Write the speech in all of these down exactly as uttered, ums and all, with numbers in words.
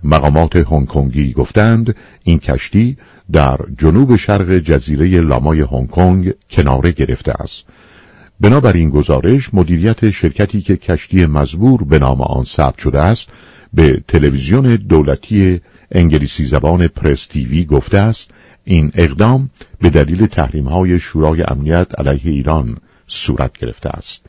مقامات هنگ کنگی گفتند این کشتی در جنوب شرق جزیره لامای هنگ کنگ کناره گرفته است. بنابراین گزارش مدیریت شرکتی که کشتی مزبور به نام آن ثبت شده است به تلویزیون دولتی انگلیسی زبان پرس تیوی گفته است این اقدام به دلیل تحریم‌های شورای امنیت علیه ایران صورت گرفته است.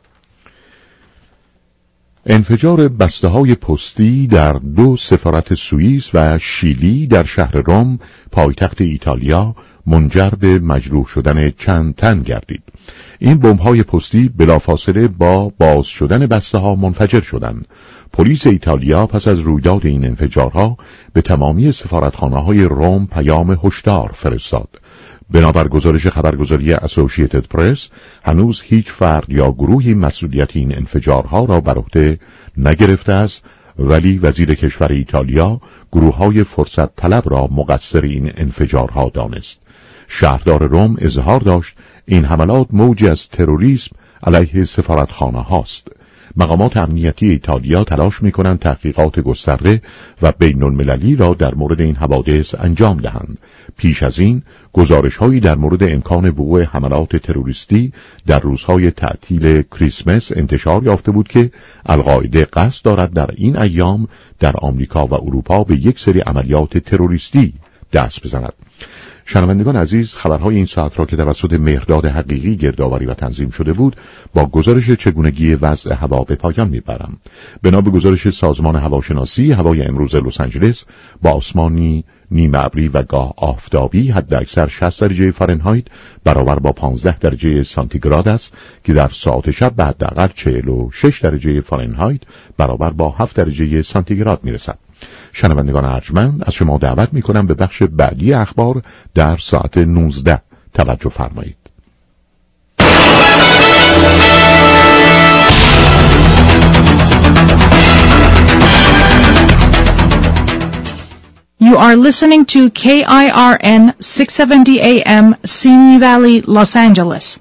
انفجار بسته‌های پستی در دو سفارت سوئیس و شیلی در شهر رم پایتخت ایتالیا منجر به مجروح شدن چند تن گردید. این بمب‌های پستی بلافاصله با باز شدن بسته‌ها منفجر شدند. پلیس ایتالیا پس از رویداد این انفجارها به تمامی سفارتخانه‌های رم پیام هشدار فرستاد. بنابر گزارش خبرگزاری اسوسییتد پرس هنوز هیچ فرد یا گروهی مسئولیت این انفجارها را بر عهده نگرفته است، ولی وزیر کشور ایتالیا گروه‌های فرصت طلب را مقصر این انفجارها دانست. شهردار رم اظهار داشت این حملات موجی از تروریسم علیه سفارتخانه هاست. مقامات امنیتی ایتالیا تلاش می‌کنند تحقیقات گسترده و بین‌المللی را در مورد این حوادث انجام دهند. پیش از این گزارش‌هایی در مورد امکان وقوع حملات تروریستی در روزهای تعطیل کریسمس انتشار یافته بود که القاعده قصد دارد در این ایام در آمریکا و اروپا به یک سری عملیات تروریستی دست بزند. شنوندگان عزیز، خبرهای این ساعت را که توسط مهرداد حقیقی گردآوری و تنظیم شده بود با گزارش چگونگی وضع هوا به پایان میبرم. بنا به گزارش سازمان هواشناسی، هوای امروز لس آنجلس با آسمانی نیمه ابری و گاه آفتابی حداکثر شصت درجه فارنهایت برابر با پانزده درجه سانتیگراد است که در ساعت شب به حداقل چهل و شش درجه فارنهایت برابر با هفت درجه سانتیگراد میرسد. شنوندگان ارجمند، از شما دعوت می‌کنم به بخش بعدی اخبار در ساعت نوزده توجه فرمایید. You are listening to K I R N six seventy A M Simi Valley, Los Angeles.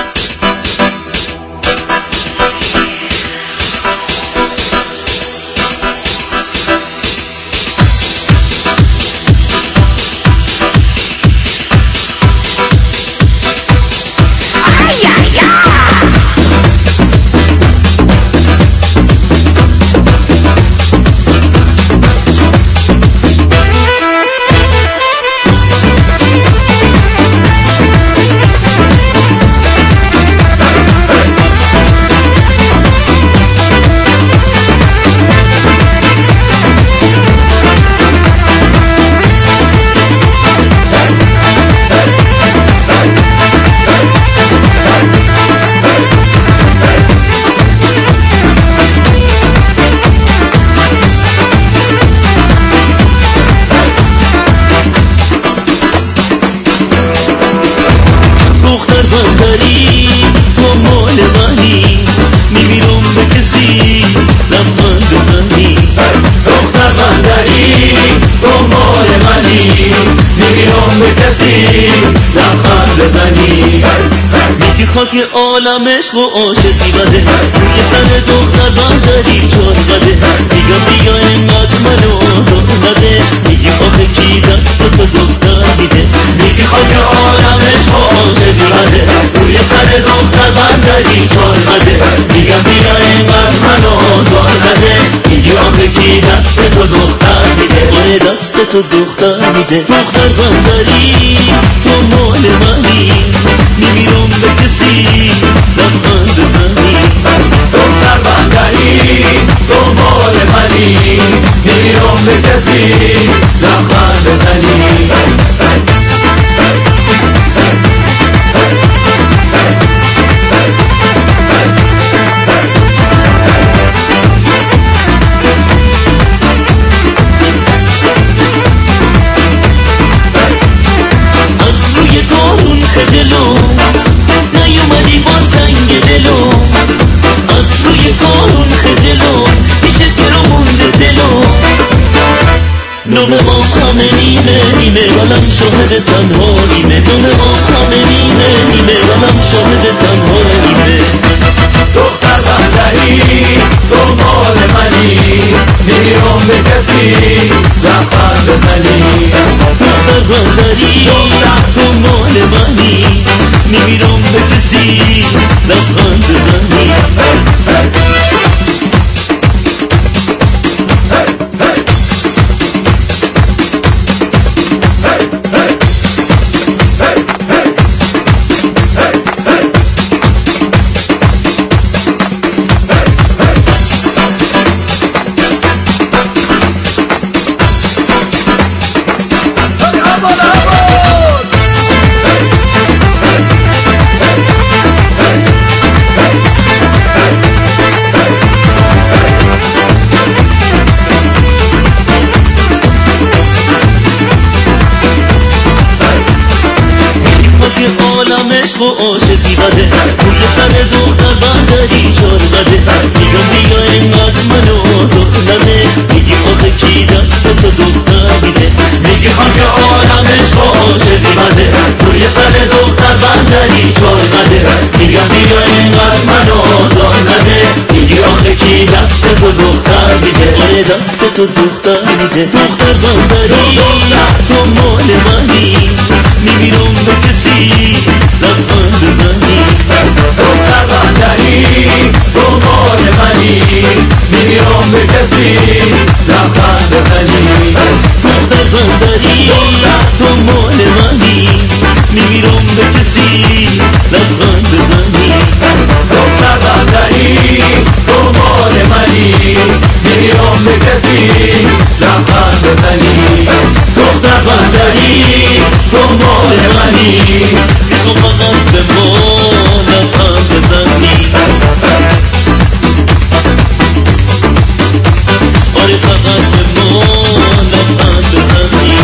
خاک عالم عشق و عاشقی بده روی سر دختر بندری چون بده بیا بیا اینقدر منو آدم بده میگی آخه کی دست تو دختر میده میگی خاک عالم عشق و عاشقی بده روی سر دختر بندری چون بده میگم بیا اینقدر منو آدم بده میگی آخه کی دست تو دختر میده آره دست تو دختر میده دختر بندری تو مال منی نمیرم به کسی لبخند بزنی دختر بندری تو مال منی نمیرم به کسی لبخند بزنی از روی گارون خجلو نیومدی با سنگ دلو از روی کارون خجلو پیشت برو مونده دلو نوم ما همه نیمه نیمه ولم شاهد تنها نیمه نوم ما همه نیمه نیمه ولم شاهد تنها نیمه دختر بندری تو مال منی نمیرم به کسی بندری تو مال منی نمیرم به کسی لبخند بزنی عشق و عاشقی بده روی سر دختر بندری چار بده میگم بیا اینقدر منو دخترمه میگی آخه کی دست تو دختر میده میگی خاک عالم عشق و عاشقی بده روی سر دختر بندری چار بده میگم بیا اینقدر منو دخترمه میگی آخه کی دست تو دختر میده آره دست تو دختر میده دختر بندری تو مال منی میمیرم به کسی لبخند بزنی دختر بندری تو مال منی میمیرم به کسی لبخند بزنی دختر بندری تو مال منی میمیرم به کسی لبخند بزنی دختر بندری تو مال منی میمیرم به کسی لبخند بزنی دختر بندری تو مال منی تو فقط به ما لبخند بزنی آره فقط به ما لبخند بزنی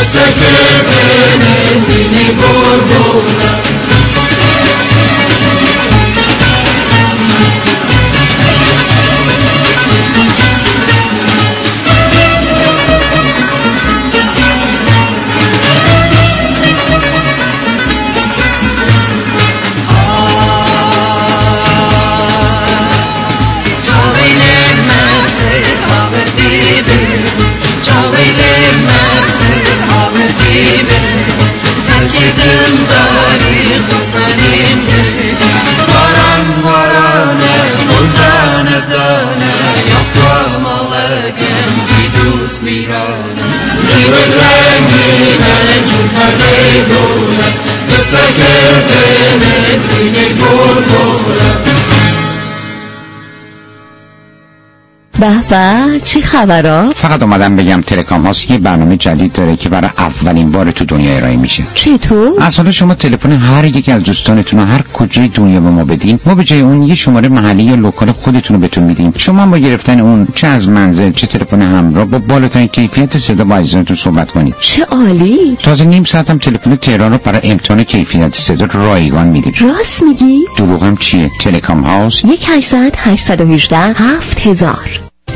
بابا چه خبرها؟ فقط اومدم بگم تلکام هاست یه برنامه جدید داره که برای اولین بار تو دنیا ارائه میشه. چطور؟ اصلا شما تلفن هر یک از دوستانتون رو هر کجای دنیا به ما بدین، ما به جای اون یه شماره محلی یا لوکال خودتون رو بهتون میدیم. شما با گرفتن اون چه از منزل چه تلفن همراه با بالاترین کیفیت صدا با عزیزانتون صحبت کنید. چه عالی. تازه نیم ساعت هم تلفن تهران رو برای امتحان کیفیت صدا رایگان میدیم. راست میگی؟ دروغم چیه؟ تلکام هاست یک هشتصد هشتصد و هجده هفت هزار.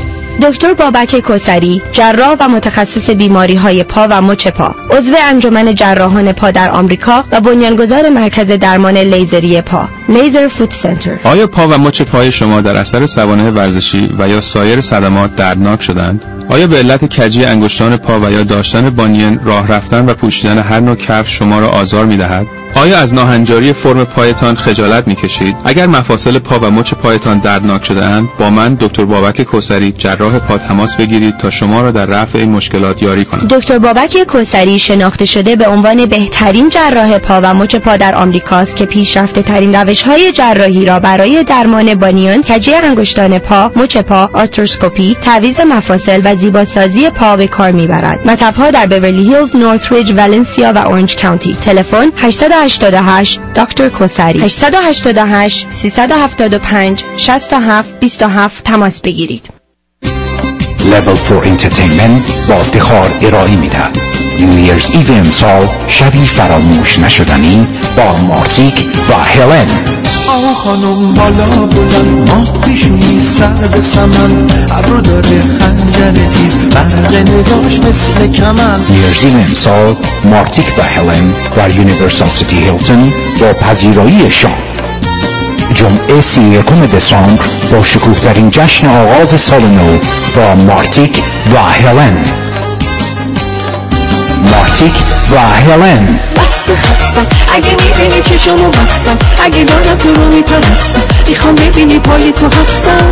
دکتر بابک کوثری، جراح و متخصص بیماری‌های پا و مچ پا، عضو انجمن جراحان پا در آمریکا و بنیانگذار مرکز درمان لیزری پا، لیزر فوت سنتر. آیا پا و مچ پای شما در اثر سوانح ورزشی و یا سایر صدمات دردناک شدند؟ آیا به علت کجی انگشتان پا و یا داشتن بانین راه رفتن و پوشیدن هر نوع کفش شما را آزار می‌دهد؟ آیا از ناهنجاری فرم پایتان خجالت می‌کشید؟ اگر مفاصل پا و مچ پایتان دردناک شده‌اند، با من دکتر بابک کوثری جراح پا تماس بگیرید تا شما را در رفع این مشکلات یاری کنم. دکتر بابک کوثری شناخته شده به عنوان بهترین جراح پا و مچ پا در آمریکاست که پیشرفته‌ترین روش‌های جراحی را برای درمان بانیان، کجی انگشتان پا، مچ پا، آرتروسکوپی، تعویض مفاصل و زیباسازی پا به کار می‌برد. مطب‌ها در بیورلی هیلز، نورتریج، والنسیا و اورنج کانتی. تلفن هشت هشت هشت دکتر کوثری هشت هشت هشت سه هفت پنج شش هفت دو هفت تماس بگیرید. Level فور Entertainment با افتخار ارائه می‌دهد نیو ایرز ایو امسال شبی فراموش نشدنی با مارتیک و هلن. آقا خانم بالا بلند ماه پیشونی سر به سمن ابرو داره خنجر تیز برق نگاش مثل کمن. نیو ایرز ایو امسال مارتیک و هلن در یونیورسال سیتی هیلتون با پذیرایی شام. جمعه سی و یکم دسامبر با شکوه‌ترین جشن آغاز سال نو با مارتیک و هلن. مارتیک و هلن. بس هستم اگه میبینی چشمو بستم، اگه دارم تو رو میپرستم، میخوام ببینی پای تو هستم.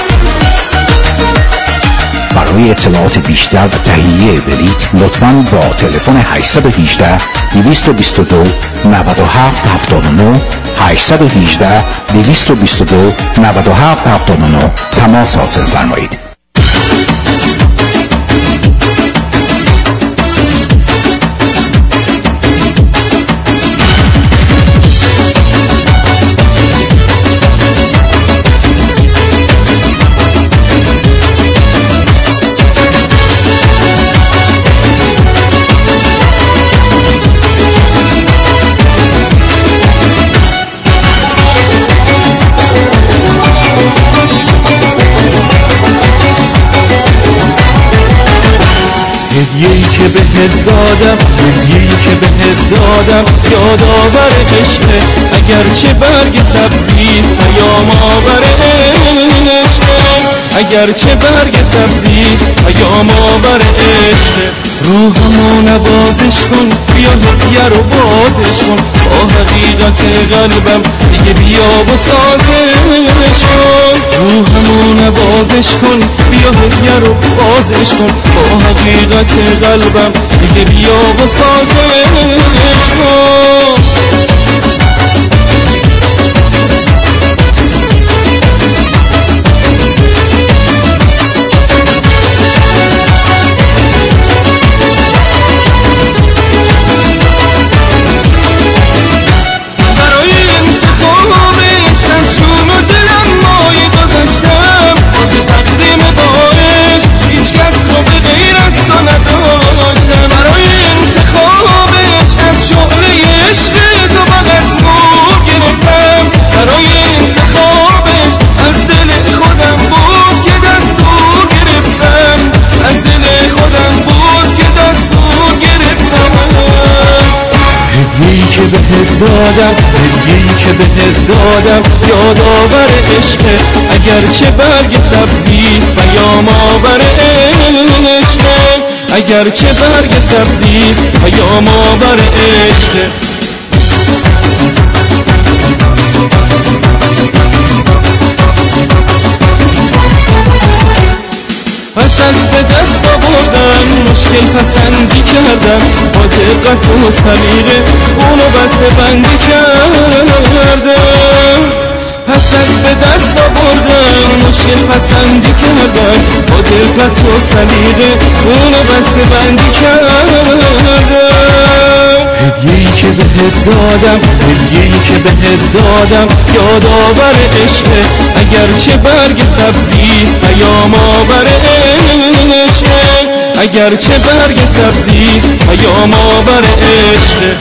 برای اطلاعات بیشتر و تهیه بلیط لطفاً با تلفن هشت یک هشت دو دو دو نه هفت هفت نه هشت یک هشت دو دو دو نه هفت هفت نه تماس حاصل فرمایید. هدیه‌ای که بهت دادم، هدیه‌ای که بهت دادم یادآور عشقه، اگرچه برگ سبزیست پیام آور عشقه، اگرچه برگ سبزیست پیام آور عشقه. روحمو نوازش کن، بیا هدیه رو بازش کن، با حقیقت قلبم دیگه بیا و سازش کن. روحمو نوازش کن، بیا هدیه رو بازش کن، با حقیقت قلبم دیگه بیا و سازش کن. برای دادم، هدیه‌ای که بهت دادم یادآور عشقه، اگرچه برگ سبزیست پیام آور عشقه، اگرچه برگ سبزیست پیام آور عشقه. پس از به دست آوردن مشکل پسندی کردم، با دقت و سلیقه اونو بسته بندی کردم. پس از به دست آوردن مشکل پسندی کردم، با دقت و سلیقه اونو بسته بندی کردم. هدیه‌ای که بهت دادم، هدیه‌ای که بهت دادم یادآور عشقه، اگرچه برگ سبزیست پیام آور عشقه، اگرچه برگ سبزیست پیام آور عشقه.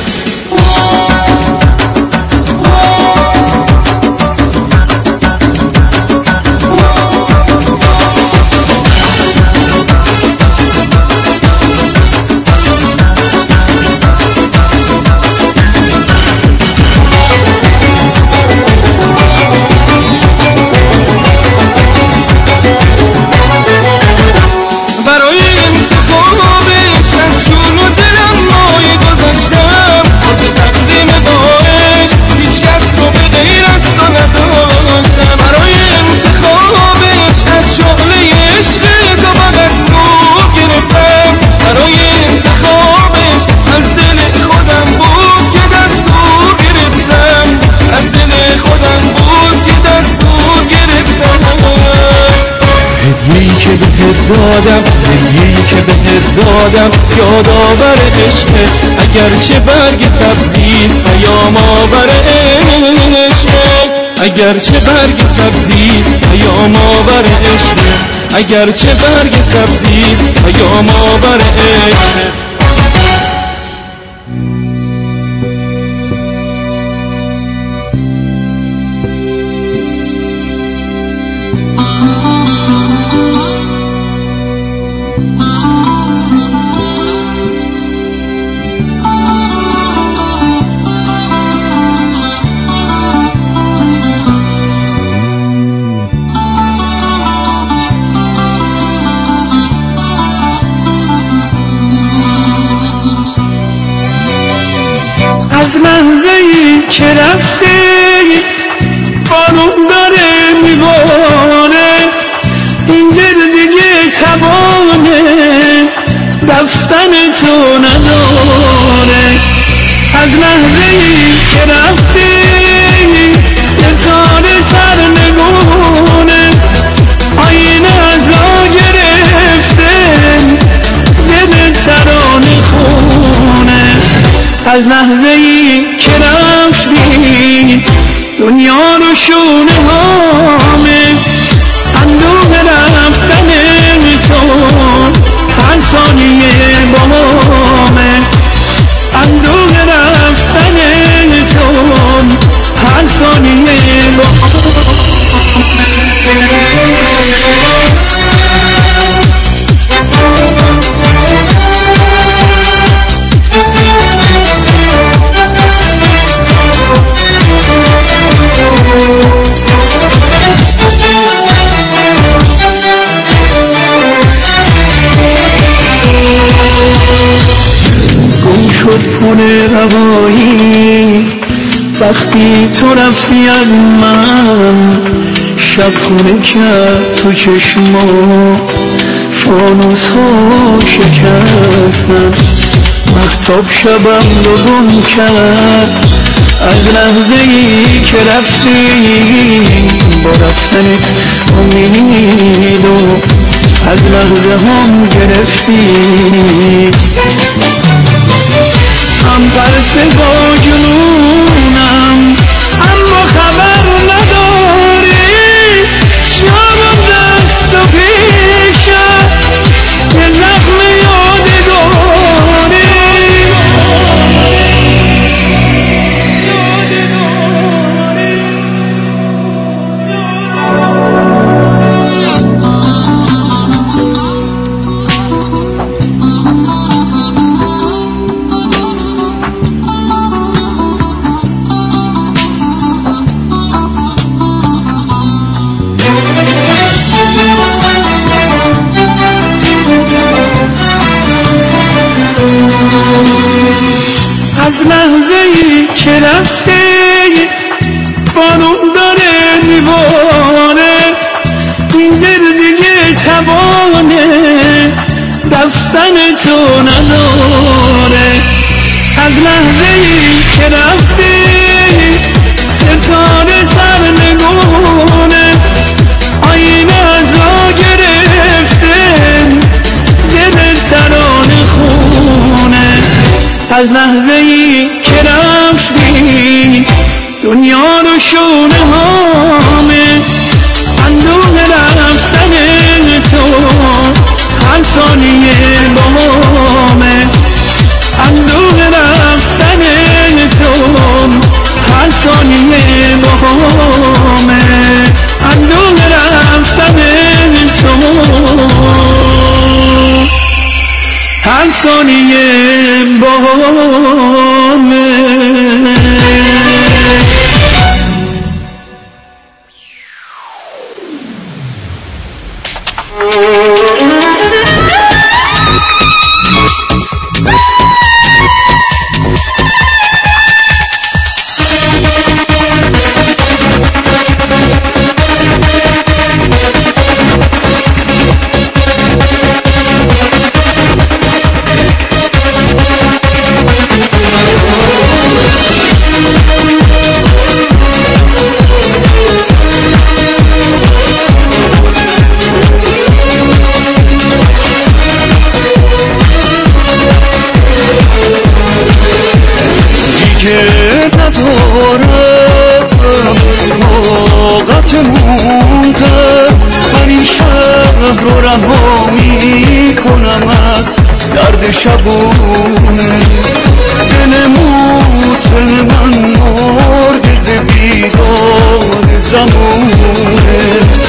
دادم، هدیه‌ای که بهت دادم یادآور عشقه، اگرچه برگ سبزیست پیام آور عشقه، اگرچه برگ سبزیست پیام آور عشقه، اگرچه برگ سبزیست پیام آور عشقه. که رفتی بارون داره میباره، این دل دیگه توانه رفتن تو نداره. از لحظه‌ای که رفتی ستاره سرنگونه، آینه از را گرفته دل ترانه خونه. از لحظه‌ای که رفتی دنیا رو شونه هامه، اندوه رفتن تو هر ثانیه بامه، اندوه رفتن تو هر ثانیه بامه. گم شد پل روایی وقتی تو رفتی از من، شب خونه کرد تو چشما فانوس ها شکستن، مهتاب شبم رو گم کرد. از لحظه ای که رفتی با رفتنت امید و از لحظه هم گرفتی، هم ترس با جنونم اما خبر نداری، شبم دست و پیشم یه زخم یادگاری. رفتن تو نداره. از لحظه ای که رفتی ستاره سرنگونه، آینه از را گرفته دل ترانه خونه. از لحظه ای که رفتی دنیا رو شونه هامه، اندوه رفتن تو هر ثانیه بامه. اندوه رفتن تو هر ثانیه بامه. اندوه رفتن تو هر ثانیه بامه. شبونه دل موت من مرد ز بیگان زمونه.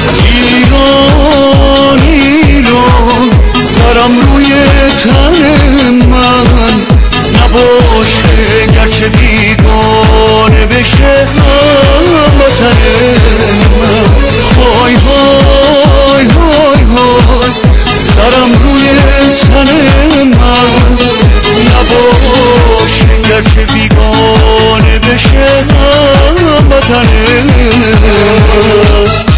ایران ایران سرم روی تن من نباشه، گرچه بیگانه بشه وطن من. های های های های سرم روی تن من نباشه، گرچه بیگانه بشه وطن من.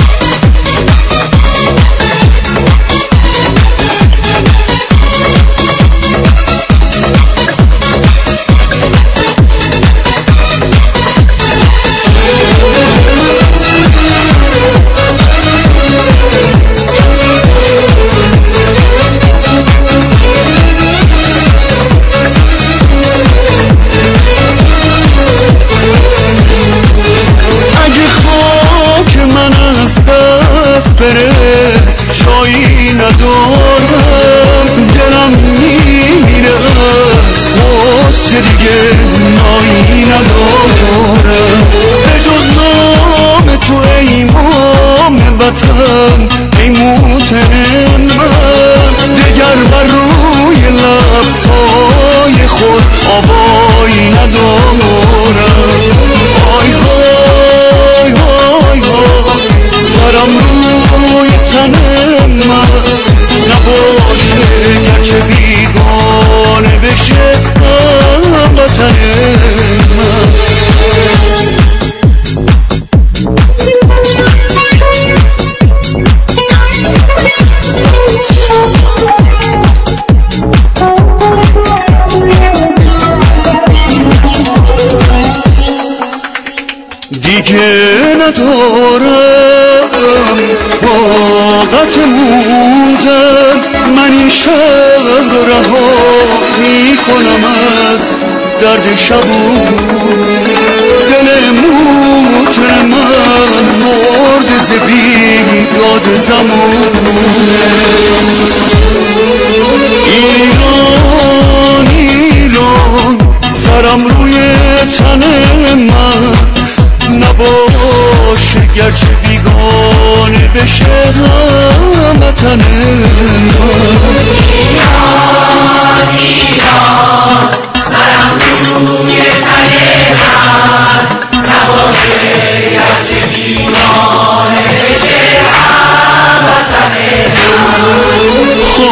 جایی ندارم، دلم میمیره واسه دیگه نایی ندارم. به جز نام تو ای امام وطن، ای محترم من، دگر بر روی لبهای خود آوایی ندارم. آی های های های سرم روی تن من نباشه، گرچه بیگانه بشه وطن من. دیگه ندارم طاقت موندن، من این شهر رو رها میکنم از درد شبون. دل موتر من مرد زبیم یاد زمونه. ایران ایران سرم روی تن من نباشه، گرچه بیگانه بشه وطن من. ایران ایران سرم روی تن من نباشه، گرچه بیگانه بشه وطن من.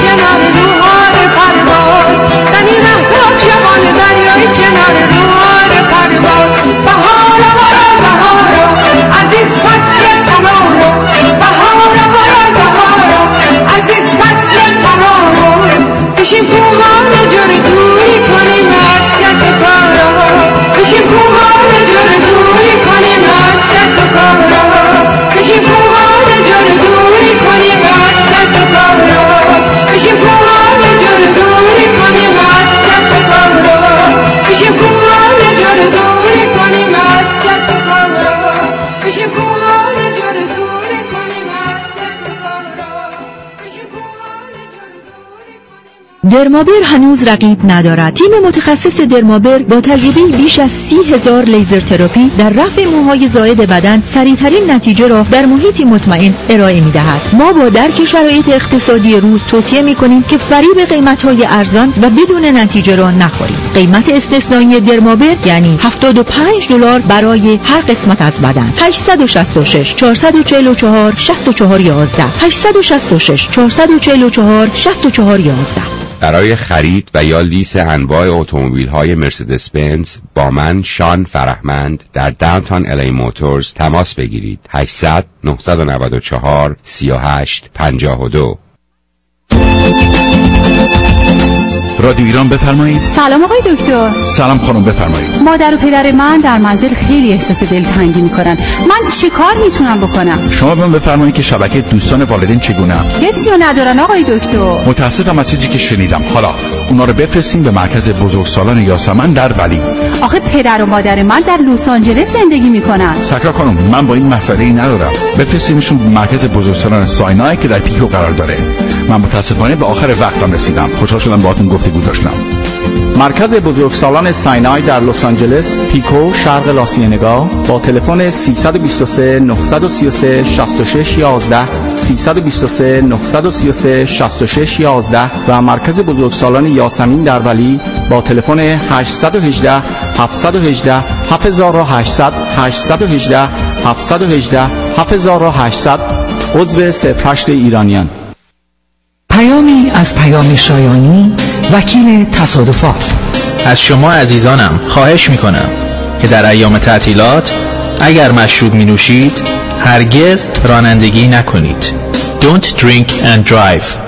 کنار روحار پرواز زنی مهتاب شبان دریای کنار روحار پرواز بهارا برا بهارا عزیز فصل تمارا بهارا برا بهارا عزیز فصل تمارا بشیم کوهان جور دوری کنیم از کس کارا بشیم کوهان جور دوری کنیم از کس کارا بشیم کوهان جور دوری کنیم از کس کارا بشیم کوهان جور دوری کنیم از کس کارا بشیم کوهان جور دوری کنیم از کس کارا بشیم کوهان جور دوری کنیم از کس کارا بشیم کوهان جور دوری کنیم. درمابر هنوز رقیب ندارد. تیم متخصص درمابر با تجربه بیش از سی هزار لیزر تراپی در رفع موهای زائد بدن سریعترین نتیجه را در محیطی مطمئن ارائه می دهد. ما با درک شرایط اقتصادی روز توصیه می کنیم که فریب قیمت‌های ارزان و بدون نتیجه را نخورید. قیمت استثنایی درمابر یعنی هفتاد و پنج دلار برای هر قسمت از بدن. هشت شش شش چهار چهار چهار شش چهار یک یک هشت شش شش چهار چهار چهار شش چهار یک یک. برای خرید و یا لیس انواع اتومبیل‌های مرسدس بنز با من شان فرهمند در داونتاون الی موتورز تماس بگیرید. هشتصد نهصد و نود و چهار سی و هشت پنجاه و دو. رادیو ایران بفرمایید. سلام آقای دکتر. سلام خانم بفرمایید. مادر و پدر من در منزل خیلی احساس دلتنگی میکنن. من چه کار میتونم بکنم؟ شما بهم بفرمایید که شبکه دوستان والدین چگونه؟ کسی رو ندارن آقای دکتر. متاسفم از چیزی که شنیدم. حالا اونا رو بفرستین به مرکز بزرگسالان یاسمن در ولی. آخه پدر و مادر من در لس آنجلس زندگی میکنن. سکر خانم من با این مسئله‌ای ندارم. بفرستینشون به مرکز بزرگسالان ساینای که در پیکو قرار داره. من متاسفانه به آخر وقتم رسیدم. خوشحال شدم باهاتون گفتگو داشتم. مرکز بزرگسالان ساینای در لس آنجلس، پیکو، شرق لاسیانگا با تلفن سیصد و بیست و سه نهصد و سی و سه شصت و شش یازده سیصد و بیست و سه نهصد و سی و سه شصت و شش یازده و مرکز بزرگسالان یاسمین در ولی با تلفن هشت یک هشت هفت یک هشت هفت هشت صفر صفر هشت یک هشت هفت یک هشت هفت هشت صفر عضو صفر هشت ایرانیان. پیامی از پیام شایانی وکیل تصادفات. از شما عزیزانم خواهش میکنم که در ایام تعطیلات اگر مشروب می نوشید هرگز رانندگی نکنید. Don't drink and drive.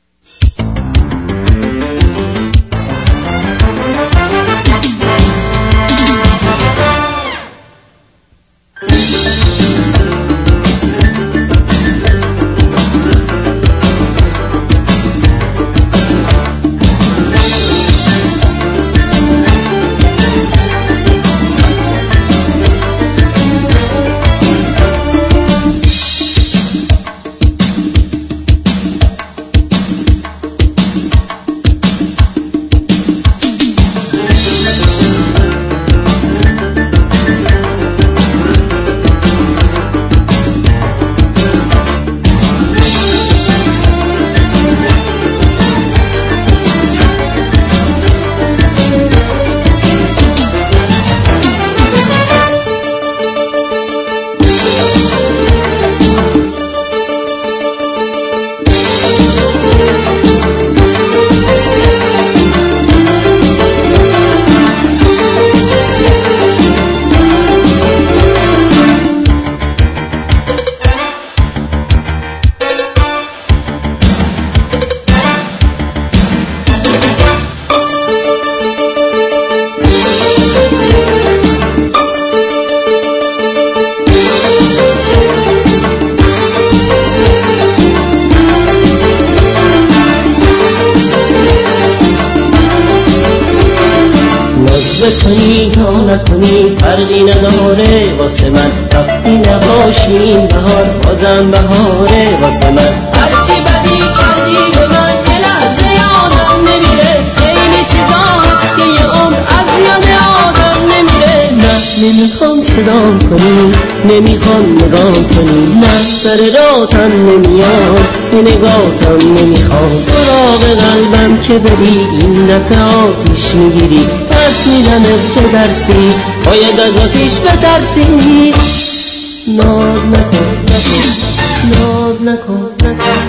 بکنی یا نکنی فرقی نداره واسه من، وقتی نباشیم بهار بازم بهاره واسه من. هرچی بدی کردی به من یه لحظه یادم نمیره، خیلی چیزا هست که یه عمر از یاد آدم نمیره. نه نمیخوام صدام کنی، نمیخوام نگاه کنی، نه سر راتم نمیاد یه نگاهتم نمیخوام. سراغ قلبم که بری این دفعه آتیش میگیری، پس میدمت چه درسی باید از آتیش بترسی. ناز نکن نکن ناز نکن نکن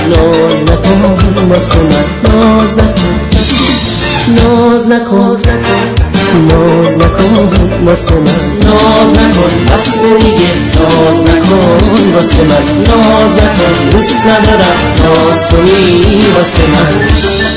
ناز نکن واسه من، ناز نکن، ناز نکن، ناز نکن واسه من، ناز نکن بس دیگه، ناز نکن واسه من، ناز نکن دوست ندارم ناز کنی واسه من.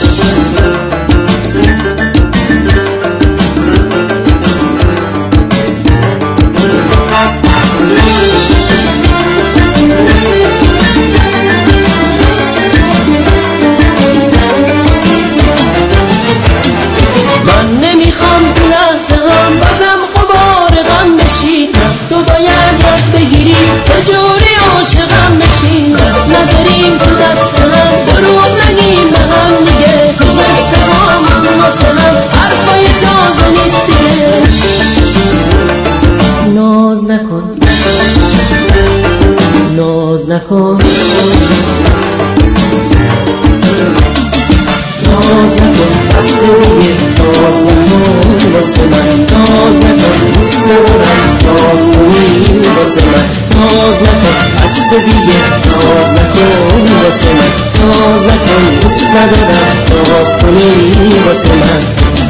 نکن ناز نکن بس دیگه، ناز نکن واسه من، ناز نکن دوست ندارم ناز کنی واسه من، ناز نکن بس دیگه، ناز نکن واسه من، ناز نکن دوست ندارم ناز کنی واسه من.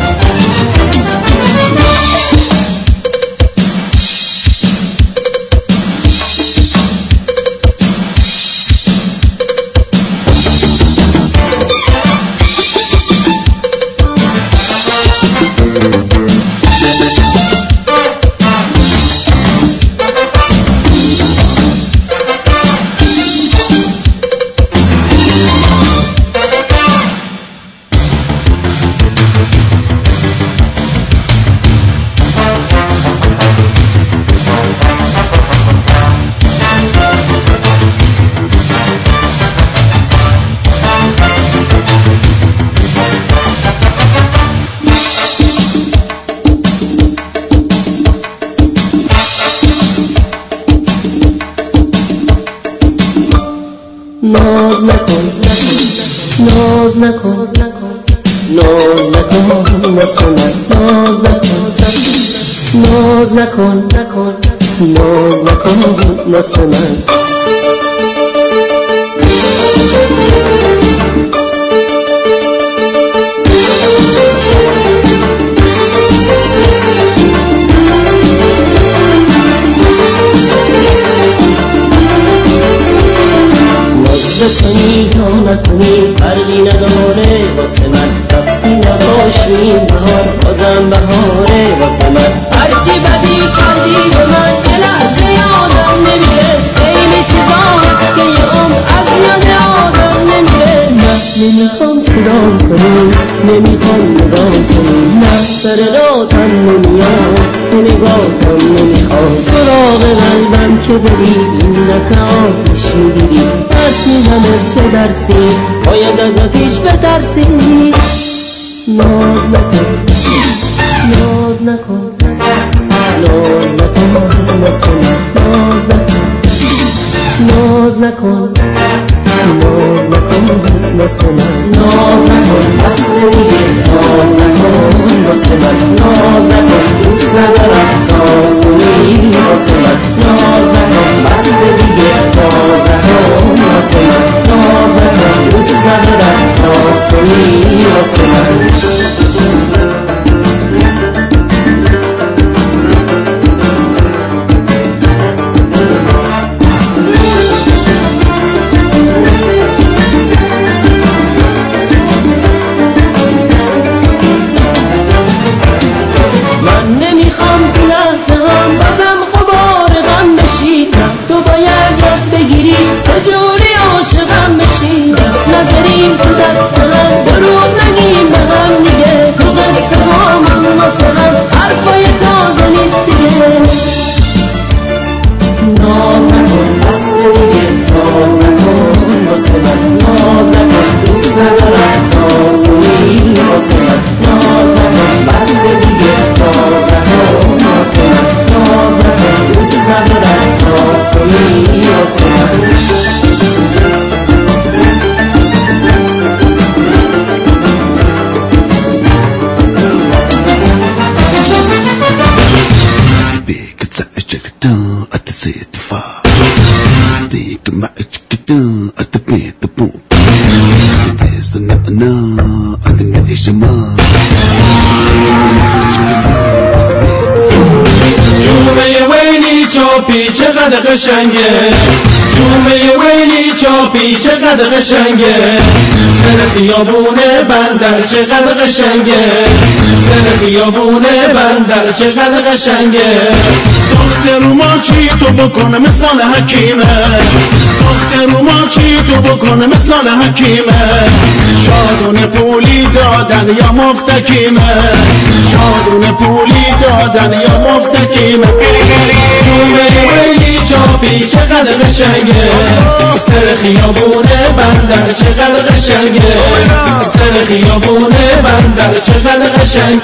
ناز نکن ناز نکن ناز نکن واسه من، ناز نکن ناز نکن ناز نکن واسه من. بکنی یا نکنی فرقی نداره واسه من، وقتی نباشی بهار بازم بهاره واسه من. هرچی بدی کردی به من یه لحظه یادم نمیره، خیلی چیزا هست که یه عمر از یاد آدم نمیره. نه نمیخوام صدام کنی، نمیخوام نگاه کنی، نه سر راتم نمیاد، تو نگاهتم نمیخوام. سراغ قلبم که بری این دفعه آتیش میگیری، درس میدمت چه درسی باید از آتیش بترسی. ناز نکن ناز نکن ناز نکن واسه من، ناز نکن ناز نکن ناز نکن واسه من، ناز نکن بس دیگه، ناز نکن واسه من، ناز نکن دوست ندارم ناز کنی واسه من، ناز نکن بس دیگه، ناز نکن واسه من، ناز نکن دوست ندارم ناز کنی واسه من. Think about it, you can do at the bit, the boom. نه نه ادنه اجماع جومه ویلی چاپی چقدر قشنگه جومه ویلی چاپی چقدر قشنگه سر خیابونه بندر چقدر قشنگه سر خیابونه بندر چقدر قشنگه دختر ما چی تو بکنه مثال حکیمه دختر ما چی تو بکنه مثال حکیمه شادون پولی دادن یا مفتکیمه شادون پولی دادن یا مفتکیمه جومه ویلی چاپی چقدر قشنگه سر خیابونه بندر چقدر قشنگه سر خیابونه بندر چقدر قشنگه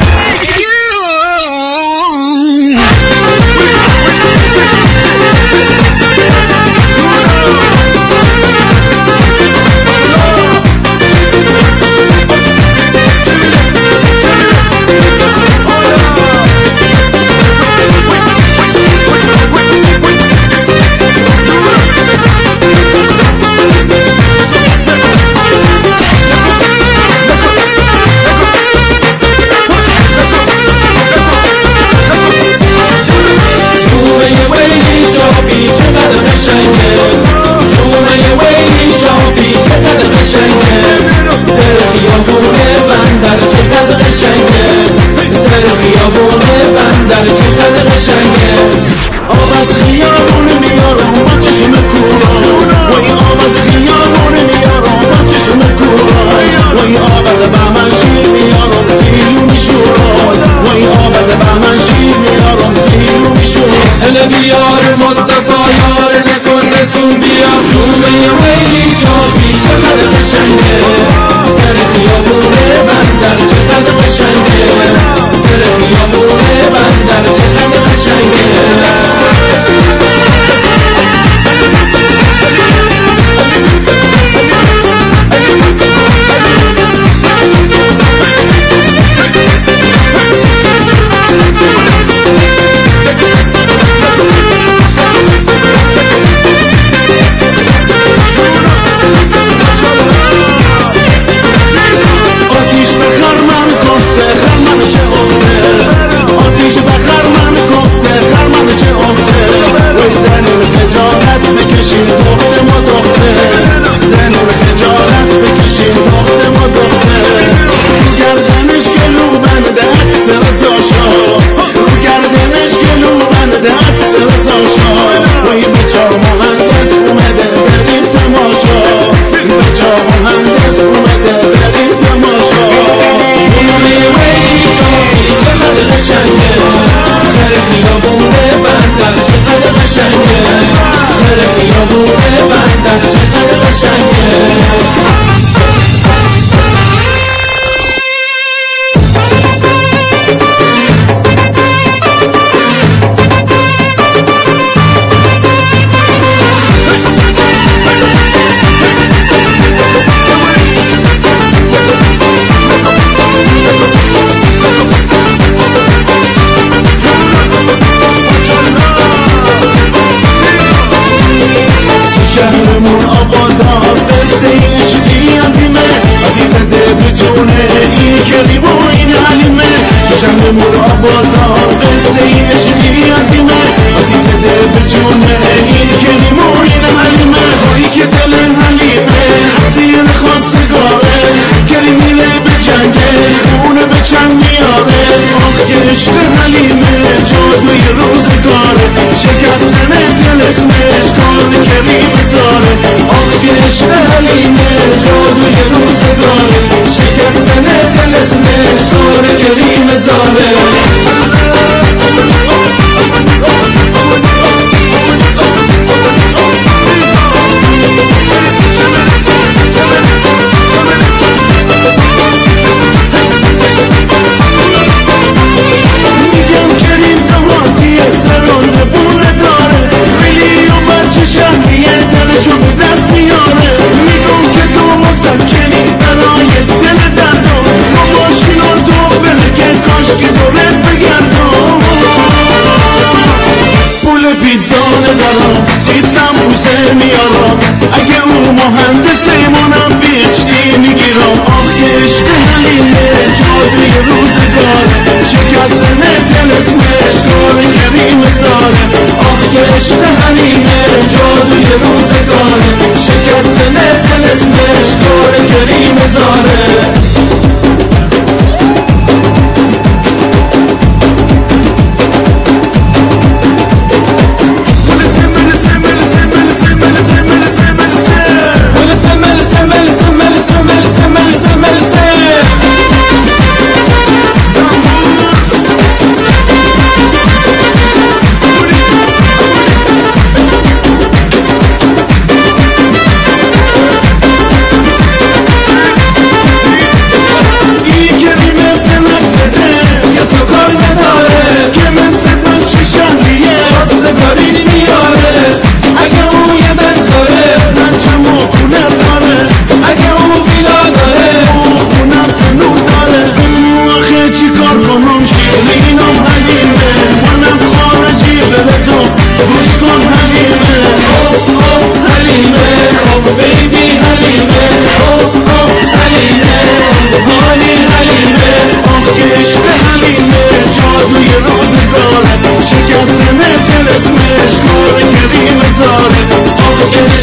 میارم اگه اون مهندس منم پیچ دی میگیرم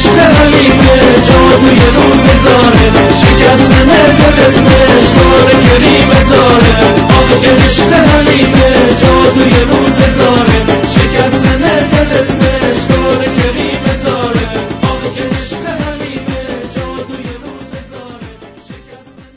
عشق حلیمه جادوی روزگاره شکستن طلسمش کار کریم زاره آخه که عشق حلیمه جادوی روزگاره شکستن طلسمش کار کریم زاره آخه که عشق حلیمه جادوی روزگاره شکستن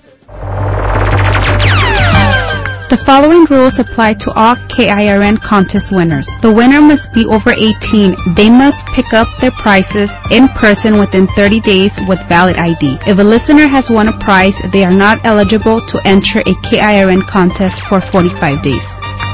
The following rules apply to all K I R N contest winners. The winner must be over eighteen. They must pick up their prizes in person within thirty days with valid I D. If a listener has won a prize, they are not eligible to enter a K I R N contest for forty-five days.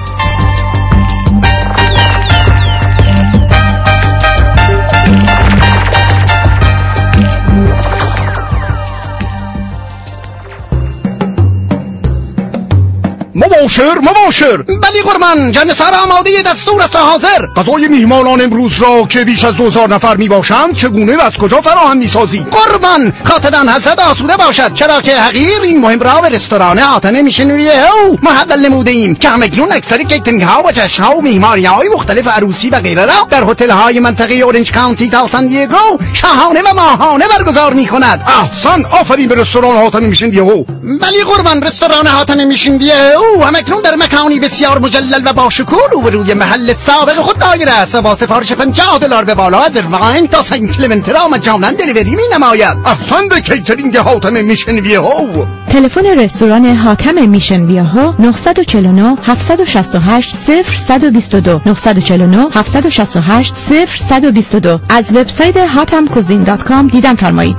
مباشر مباشر. بلی قربان، جان سر آماده دستور است حاضر. غذای میهمانان امروز را که بیش از دوزار نفر می باشند چگونه و از کجا فراهم می سازی؟ قربان خاطران حضرت آسوده باشد، چرا که حقیر این مهم را به رستوران حاتم میشنویه او محول نموده ایم که همکنون اکثر کیترینگ ها و جشن ها و میهمانی های مختلف عروسی و غیره را در هتل های منطقه اورنج کانتی تا سان دیگو شاهانه و ماهانه برگزار می کند. احسن، آفرین به رستوران حاتم میشنویه او. بلی قربان، رستوران حاتم میشنویه او همکنون در مکانی بسیار مجلل و باشکوه روبروی محل سابق خود دایر است و با سفارش پنجاه دلار به بالا از ارواین تا سن کلمنت را مجانا دلیوری می نماید. احسن به کیترینگ حاتم میشن ویهو. تلفن رستوران حاتم میشن ویهو نه چهار نه هفت شش هشت صفر یک دو دو نه چهار نه هفت شش هشت صفر یک دو دو. از وبسایت هاتم کوزین دات کام دیدن فرمایید.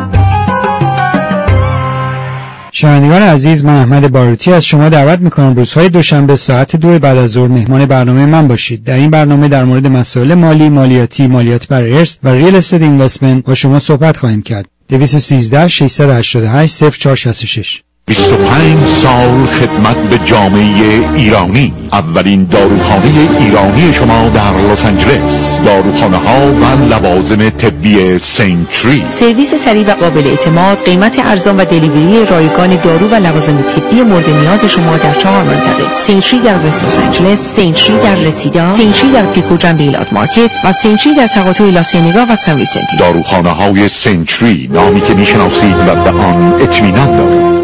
شنوندگان عزیز، من احمد باروتی از شما دعوت میکنم روزهای دوشنبه ساعت دو بعد از ظهر مهمان برنامه من باشید. در این برنامه در مورد مسائل مالی، مالیاتی، مالیات بر ارث و ریل استیت اینوستمنت با شما صحبت خواهیم کرد. دویست و سیزده ششصد و هشتاد و هشت صفر چهار شصت و شش. بیست و پنج سال خدمت به جامعه ایرانی. اولین داروخانه ایرانی شما در لس آنجلس. داروخانه ها و لوازم طبی سنچری. سرویس سریع و قابل اعتماد، قیمت ارزان و دلیوری رایگان دارو و لوازم طبی مورد نیاز شما در چهار منطقه: سنچری در وست لس آنجلس، سنچری در رسیدا، سنچری در پیکو جنب ایلات مارکت و سنچری در تقاطع لاسینگا و سن ویسنتی. داروخانه های سنچری، نامی که میشناسید و به آن اطمینان دارید.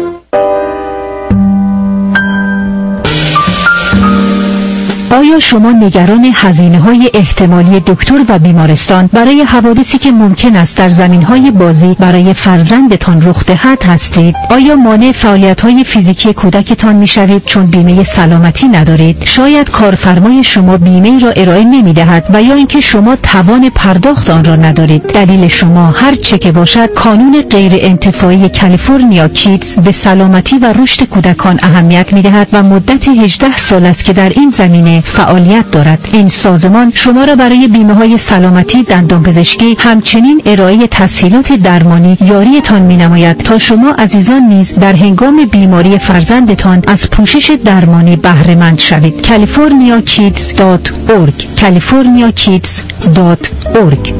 آیا شما نگران هزینه‌های احتمالی دکتر و بیمارستان برای حوادثی که ممکن است در زمینهای بازی برای فرزندتان رخ دهد هستید؟ آیا مانع فعالیت‌های فیزیکی کودکتان می‌شوید چون بیمه سلامتی ندارید؟ شاید کارفرمای شما بیمه را ارائه نمی‌دهد و یا اینکه شما توان پرداخت آن را ندارید. دلیل شما هر چه که باشد، کانون غیر انتفاعی کالیفرنیا کیدز به سلامتی و رشد کودکان اهمیت می‌دهد و مدت هجده سال است که در این زمینه فعالیت دارد. این سازمان شما را برای بیمه‌های سلامتی، دندانپزشکی، همچنین ارائه تسهیلات درمانی یاریتان می‌نماید تا شما عزیزان نیز در هنگام بیماری فرزندتان از پوشش درمانی بهره مند شوید. کالیفرنیا کیدز دات اورگ کالیفرنیا کیدز دات اورگ.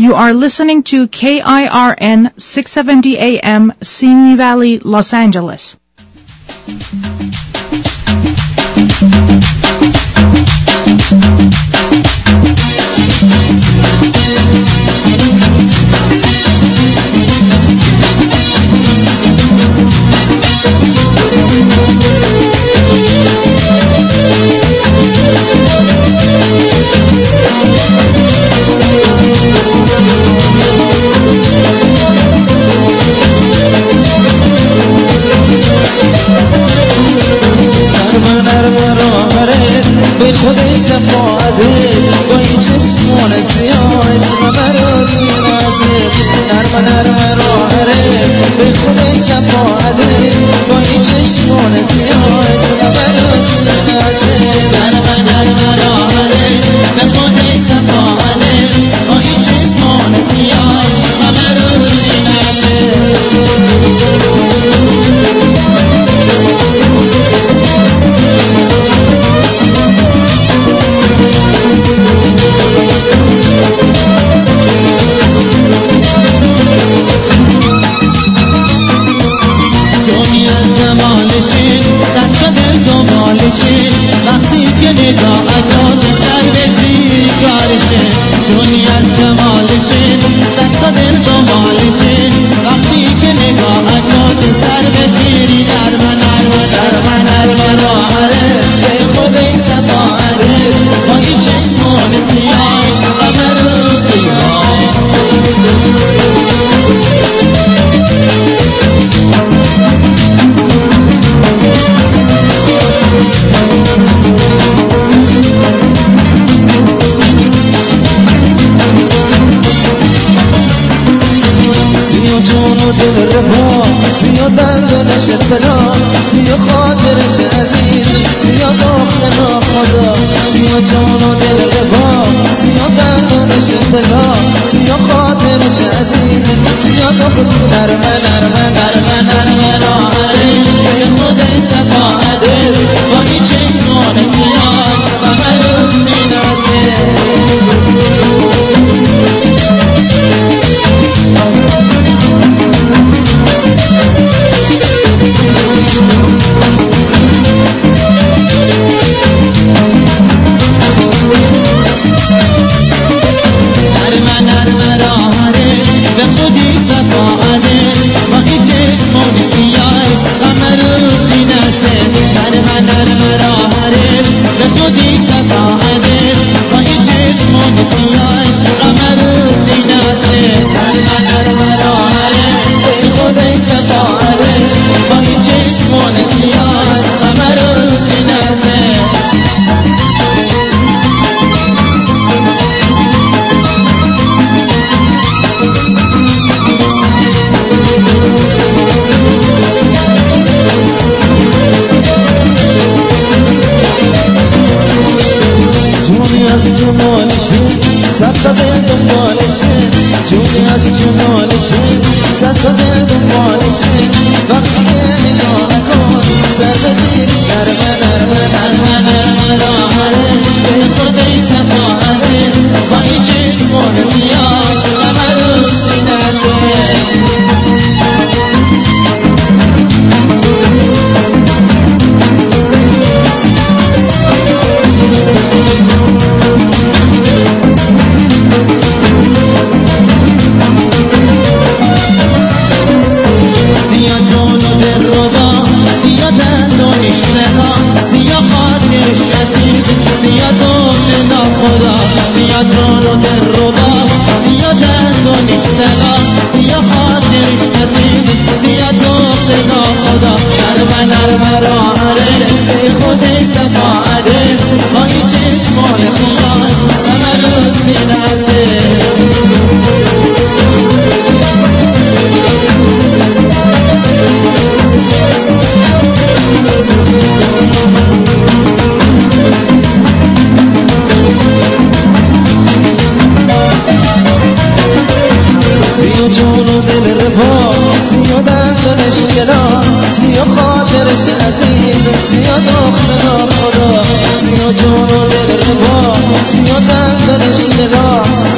You are listening to K I R N six seventy A M Simi Valley, Los Angeles. به خودش صفاده با این چشمان سیاهش غمه رو زینازه نرم نرم راهره به خودش صفاده با این چشمان سیاهش غمه رو زینازه نرم نرم راهره به خودش صفاده با این چشمان سیاهش غمه رو زینازه وقتی که نگاه اگاه سر به زیگارشه دنیا جمالشه دست دل دنبالشه وقتی که نگاه اگاه سر به زیری نرم نرم نرم نرم راهره به خودش صفاهره با این چشمان سیاه غمه رو زیبا دل ربا سیا دندانش اطلاع سیا خاطرش عزیز سیا دختر خدا سیا جان و دل ربا سیا دندانش اطلاع سیا خاطرش عزیز سیا دختر نرم نرم نرم نرم راهره به خودش صفاده با این چشمان سیاه غمه رو زینازه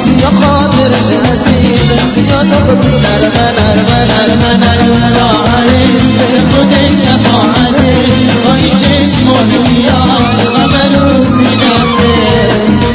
سیا خاطرش عزیز سیا نقطی نرمه نرمه نرمه نرمه راهره به خودش صفاحته با این چشمان سیاه و منو سینته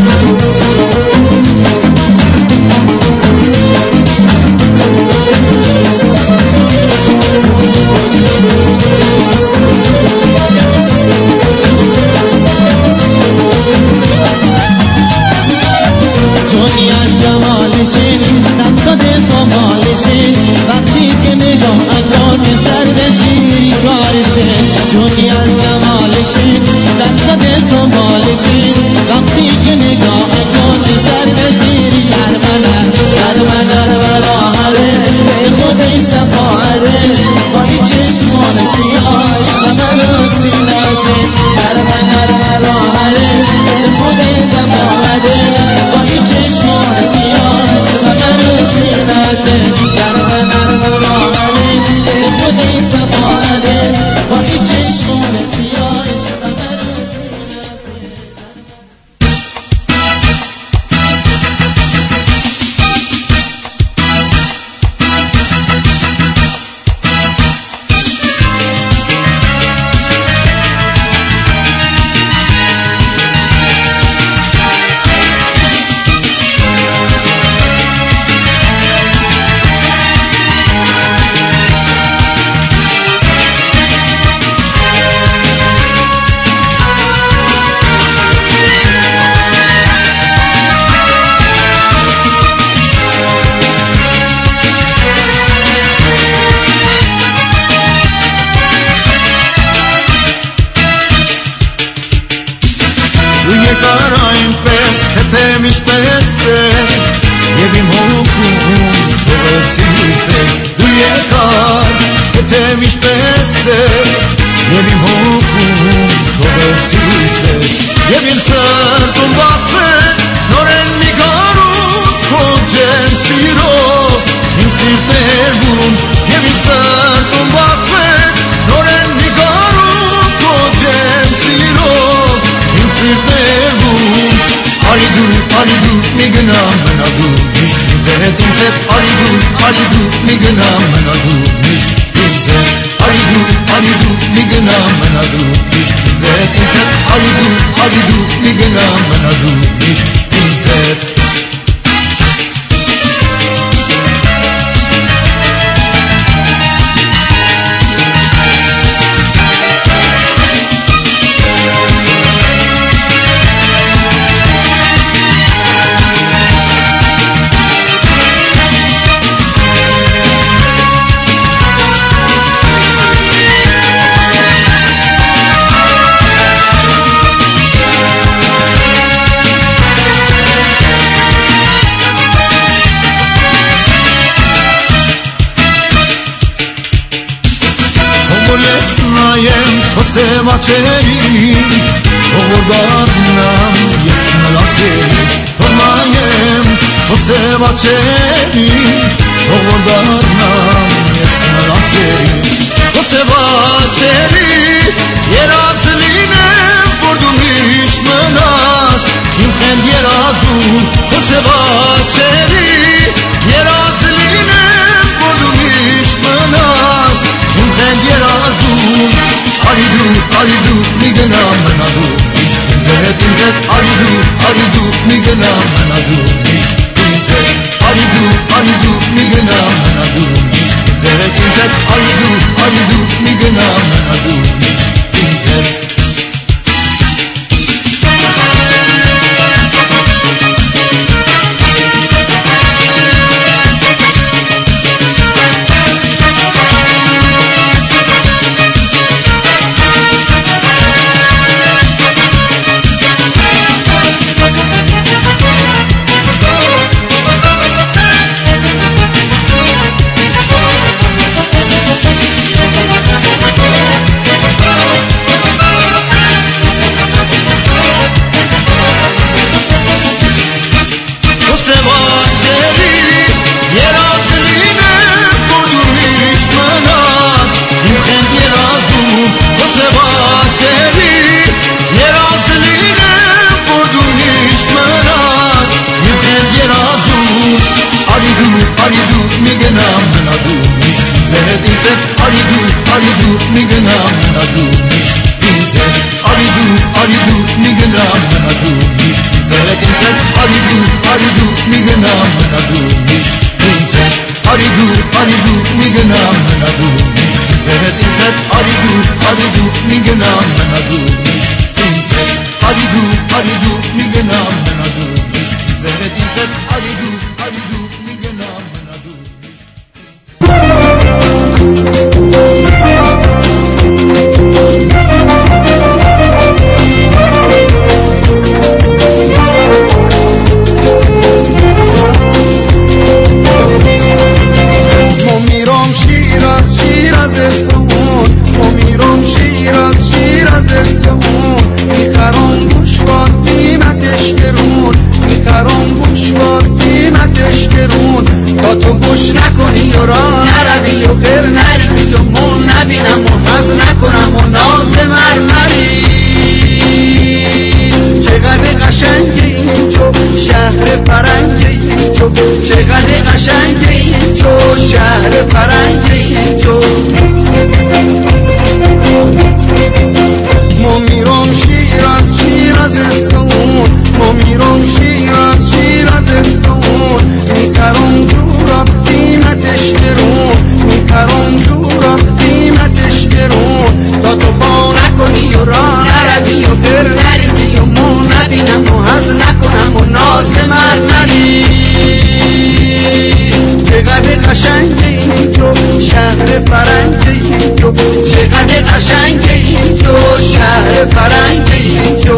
دنیا جمالشه صد دل کمالشه وقتی که نگاه اکات سر به زیری کارشه دنیا جمالشه صد دل کمالشه وقتی که نگاه اکات سر به زیری درمنه درمنه و راهره به خودش صفاحته با این چشمان سیاهش و منو سیناشه درمنه و راهره به خودش صفاحته با این چشمان سیاهش و منو سیناشه درمنه و راهره به خودش صفاحته با این چشمان سیاهش و منو Maçeri, oğurdanam yesmelateri. Tormayem, ose maçeri, oğurdanam yesmelateri. Ose maçeri, yerazline vurdum işmelas. İmken yerazu, ose maçeri, yerazline vurdum işmelas. İmken yerazu. Aridu, aridu, migana manadu, ish tinzet, tinzet, aridu, aridu, migana manadu, ish tinzet, aridu, aridu, migana manadu, ish tinzet, tinzet, aridu, aridu, migana manadu, ish tinzet. نگو نیست زهد این زد آری دو آری دو میگه نام نگو نیست این زد آری دو آری دو میگه نام نگو نیست زهد این زد آری دو آری دو میگه نام نگو تو گوش نکنی و راه نروی و پر نریزی و مون نبینم و حض نکنم و ناز مرمری چقدر قشنگه اینجا شهر فرنگه اینجا چقدر قشنگه اینجا شهر فرنگه اینجا ما میرم شیراز شیراز استون ما میرم شیراز شیراز استون میخرم جورا قیمتش گرون میخرم جورا قیمتش گرون تا تو با نکنی و راه نروی و پر نریزی و مو نبینم و حض نکنم و ناز مرمری چقدر قشنگه اینجا شهر فرنگه اینجا چقدر قشنگه اینجا شهر فرنگه اینجا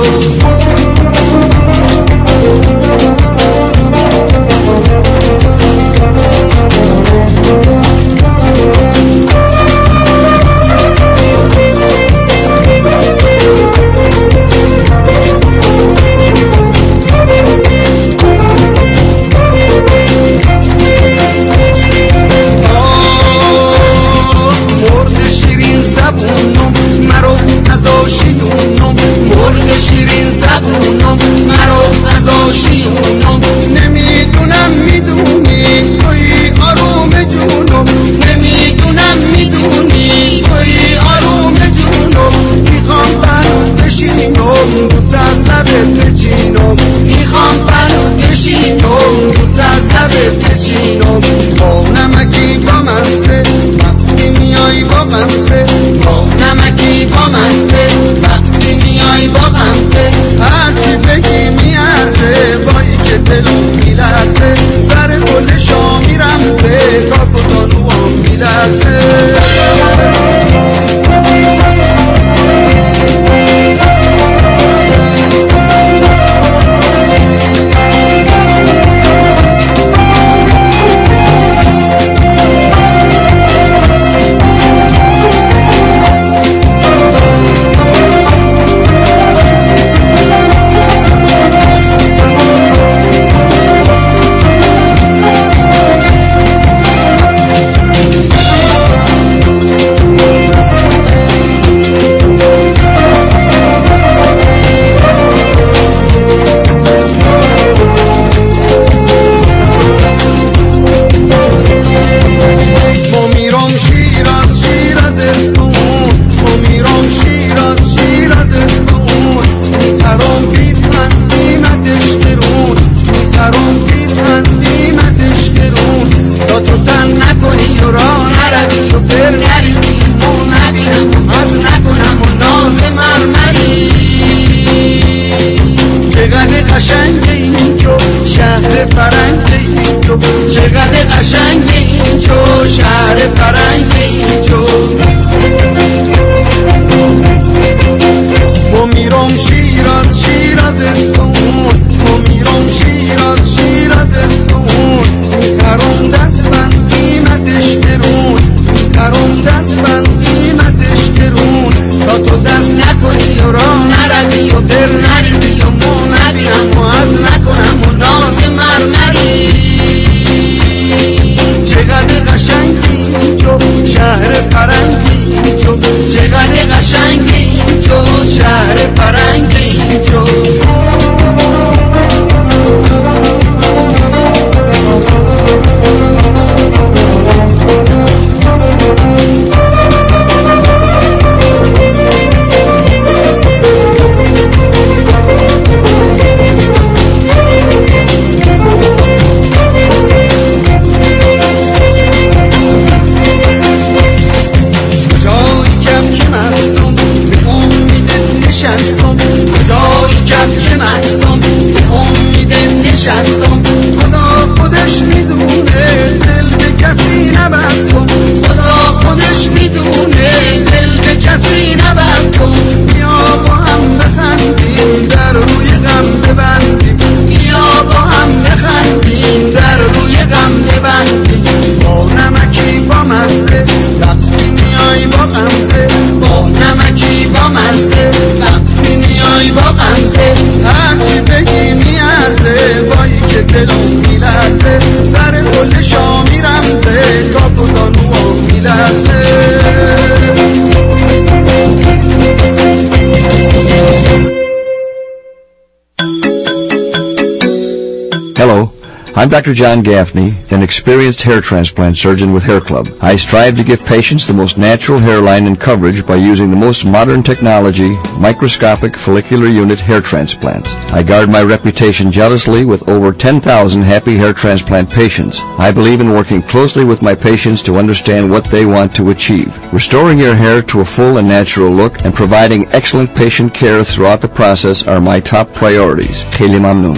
شیرین زبونم مرا از آشیونم نمیدونم میدونی توی آروم جونم نمیدونم میدونی توی آروم جونم میخوام برات بشینم دوست از لبت بچینم میخوام برات بشینم دوست از لبت بچینم با نمکی با منسه وقتی میای با غمزه با نمکی با منسه وقتی میای با غمزه هرچی بگی میارزه بایی که دلم میلرزه سر گل شامی رمزه تا کتانو هم میلرزه قشنگه اینجا شهر فرنگه اینجا چقدر قشنگه اینجا شهر فرنگه اینجا ما میرم شیراز شیراز استون ما میرم شیراز شیراز استون میخرم دستبند قیمتش گرون میخرم دستبند قیمتش گرون تا تو دست نکنی و راه نروی و پر نریزی و مو نبینم و حض نکنم و ناز مرمری نبست کن خدا خودش میدونه دل به کسی نبست کن بیا با هم بخندیم در روی غم ببندیم بیا با هم بخندیم در روی غم ببندیم با نمکی با مزه وقتی میای با غمزه با نمکی با مزه وقتی میای با غمزه هرچی بگی میارزه وایی که دلم میلرزه سر گل شامی رمزه تا بودانو میلرزه. Hello, I'm Doctor John Gaffney, an experienced hair transplant surgeon with Hair Club. I strive to give patients the most natural hairline and coverage by using the most modern technology, microscopic follicular unit hair transplants. I guard my reputation jealously with over ten thousand happy hair transplant patients. I believe in working closely with my patients to understand what they want to achieve. Restoring your hair to a full and natural look and providing excellent patient care throughout the process are my top priorities. Kheli mamnoon.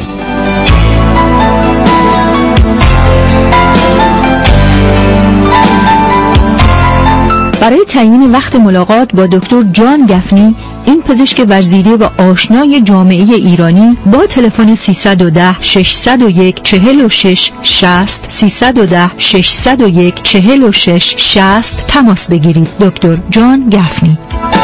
برای تعیین وقت ملاقات با دکتر جان گفنی، این پزشک ورزیده و آشنای جامعه ایرانی، با تلفن سیصد و ده ششصد و یک چهل و شش شصت سیصد و ده ششصد و یک چهل و شش شصت تماس بگیرید. دکتر جان گفنی.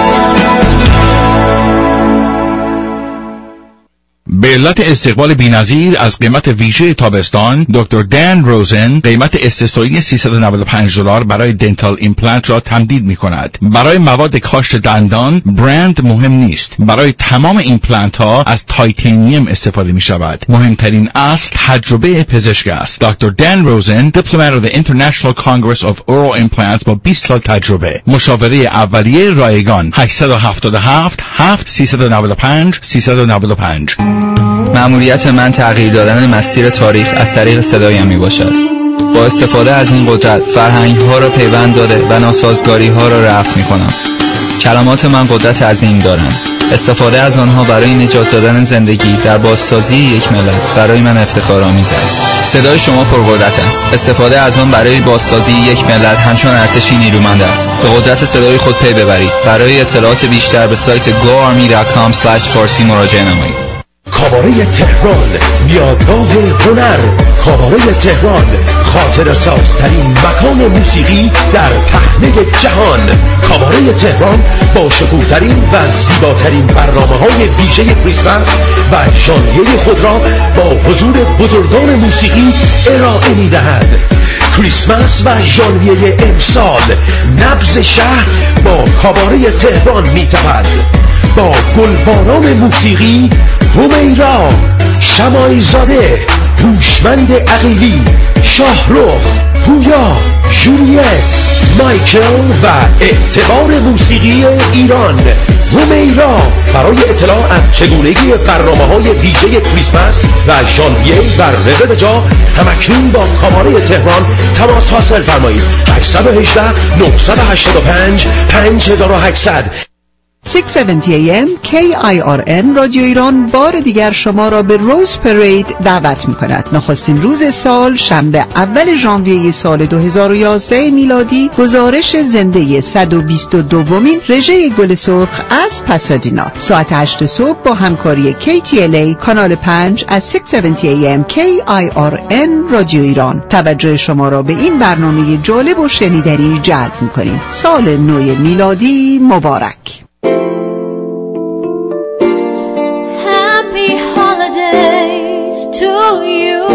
به علت استقبال بی‌نظیر از قیمت ویژه تابستان، دکتر دان روزن قیمت استثنایی سیصد و نود و پنج دلار برای دنتال ایمپلنت را تمدید می کند. برای مواد کاشت دندان برند مهم نیست. برای تمام ایمپلنت ها از تایتانیوم استفاده می شود. مهمترین اصل تجربه پزشک است. دکتر دان روزن، دیپلمات of the International Congress of Oral Implants با بیست سال تجربه. مشاوره اولیه رایگان. هشت هفت هفت هفت سیصد و نود و پنج سیصد و نود و پنج. مأموریت من تغییر دادن مسیر تاریخ از طریق صدایم می باشد. با استفاده از این قدرت فرهنگ ها را پیوند داده و ناسازگاری ها را رفع می کنم. کلمات من قدرت عظیم دارند. استفاده از آنها برای نجات دادن زندگی در بازسازی یک ملت برای من افتخارآمیز است. صدای شما پرقدرت است. استفاده از آن برای بازسازی یک ملت همچون ارتشی نیرومند است. به قدرت صدای خود پی ببرید. برای اطلاعات بیشتر به سایت گو آرمی دات کام اسلش فارسی مراجعه نمایید. کاباره تهران، یادگاه هنر. کاباره تهران، خاطر سازترین مکان موسیقی در پهنه جهان. کاباره تهران با شکوه‌ترین و زیباترین برنامه‌های ویژه کریسمس و ژانویه خود را با حضور بزرگان موسیقی ارائه می‌دهد. کریسمس و ژانویه امسال نبض شهر با کاباره تهران می‌تپد. با گلبانان موسیقی همیرا، شماعی زاده، هوشمند عقیلی، شاهرخ، پویا، جولیت، مایکل و اعتبار موسیقی ایران. همیرا برای اطلاع از چگونگی برنامه‌های ویژه کریسمس و ژانویه و رزرو به جا همکنون با کاباره تهران تماس حاصل فرمایید. هشت یک هشت نه هشت پنج پنج هشتصد. ششصد و هفتاد ای ام کی آی آر ان رادیو ایران بار دیگر شما را به روز پرید دعوت می کند. نخستین روز سال شنبه اول ژانویه سال دو هزار و یازده میلادی گزارش زنده صد و بیست و دومین رژه گل سرخ از پاسادینا ساعت هشت صبح با همکاری کی تی ال ای کانال پنج از ششصد و هفتاد ای ام کی آی آر ان رادیو ایران. توجه شما را به این برنامه جالب و شنیدنی جلب می کنیم. سال نو میلادی مبارک. To you.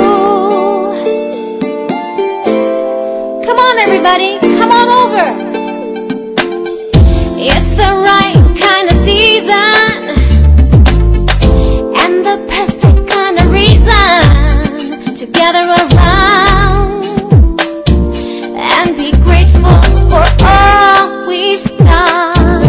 Come on everybody, come on over. It's the right kind of season and the perfect kind of reason to gather around and be grateful for all we've done.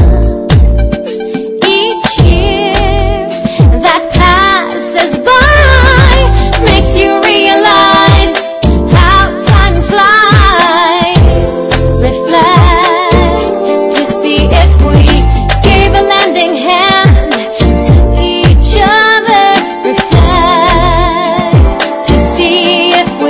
Each year that passes by makes you realize how time flies. Reflect to see if we gave a lending hand to each other. Reflect to see if we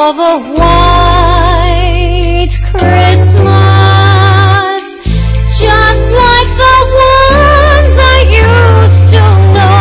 of a white Christmas, just like the ones I used to know.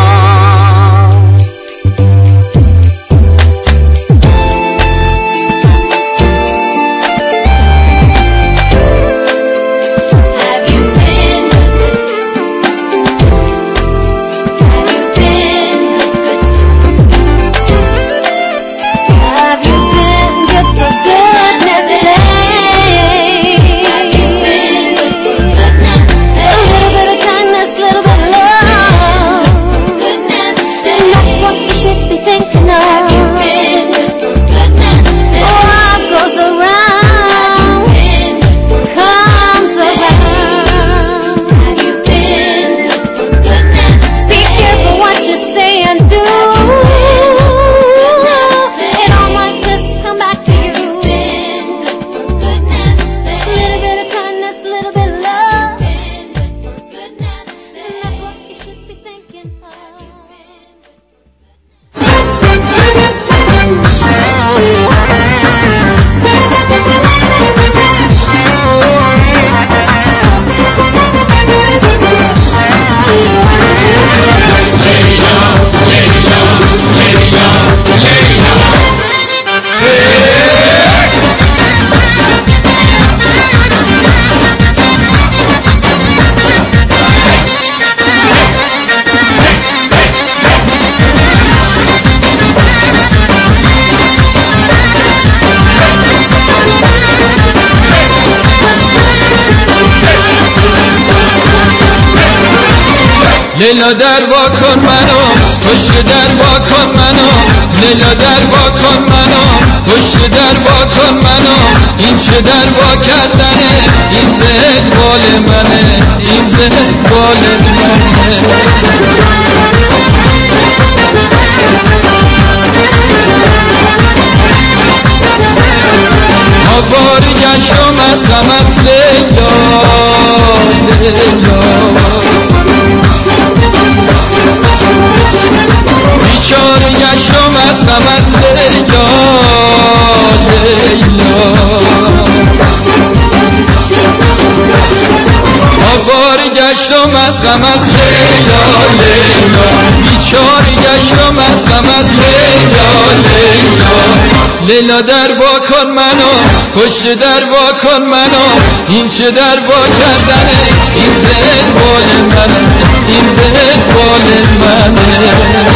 لیلا در وا کن منو، پشت در وا کن منو، لیلا در وا کن منو، پشت در وا کن منو، این چه در وا کردنه، این زهد بال منه، این زهد بال منه. آواری گشتم از غمت لیلا لیلا، بیچاره گشتم از غمت لیلا لیلا، آواره گشتم از غمت لیلا لیلا، بیچاره گشتم از غمت لیلا لیلا. لیلا در وا کن منو، پشت در وا کن منو، این چه در وا کردنه، این زهد بال منه، این زهد بال منه.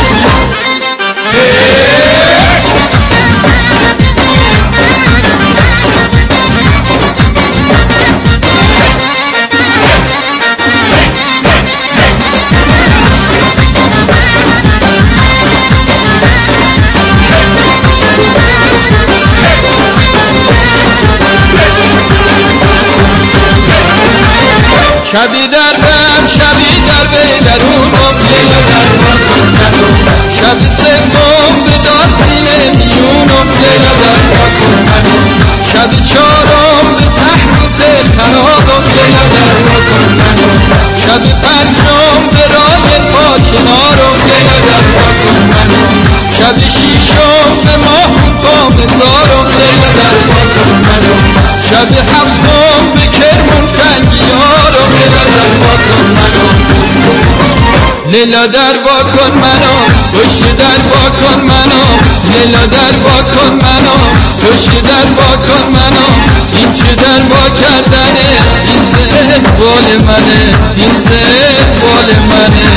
شبی در بم شبی در بیدرونم، لیلا در واکن منو، شبی سوم به دار سینه میونم، لیلا در واکن منو، شبی چهارم به تحت خرابم، لیلا در واکن منو، شبی پنجم به راه پا کنارم، لیلا در واکن منو، شبی شیشم به ماه پا مزارم، لیلا در واکن منو، شبی هفتم به کرمون کنگیارم، لیلا در واکن منو، لیلا در واکن منو، پشت در واکن منو، لیلا در واکن منو، پشت در واکن منو، این چه در وا کردنه، این زهد بال منه، این زهد بال منه.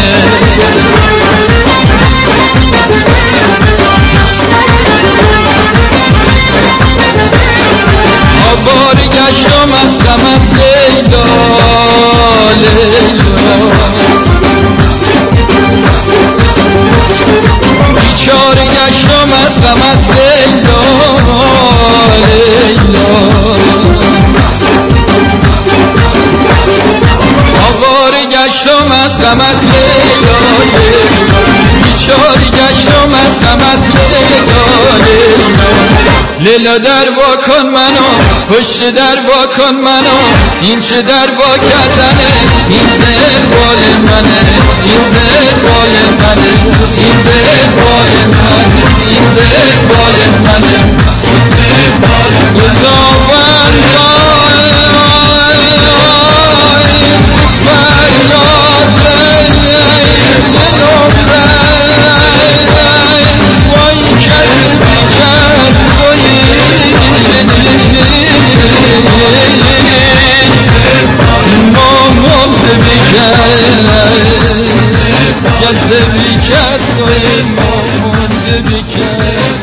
آواره گشتم از غمت لیلا لیلا، بیچاره گشتم از غمت لیلا لیلا، آواره گشتم از غمت لیلا لیلا، بیچاره گشتم از غمت لیلا لیلا. لیلا در واکن منو، پشت در واکن منو، این چه در وا کردنه، این زهد بال منه، این زهد بال منه، این زهد بال منه، این زهد بال منه. مونده بیکس های ما مونده بیکس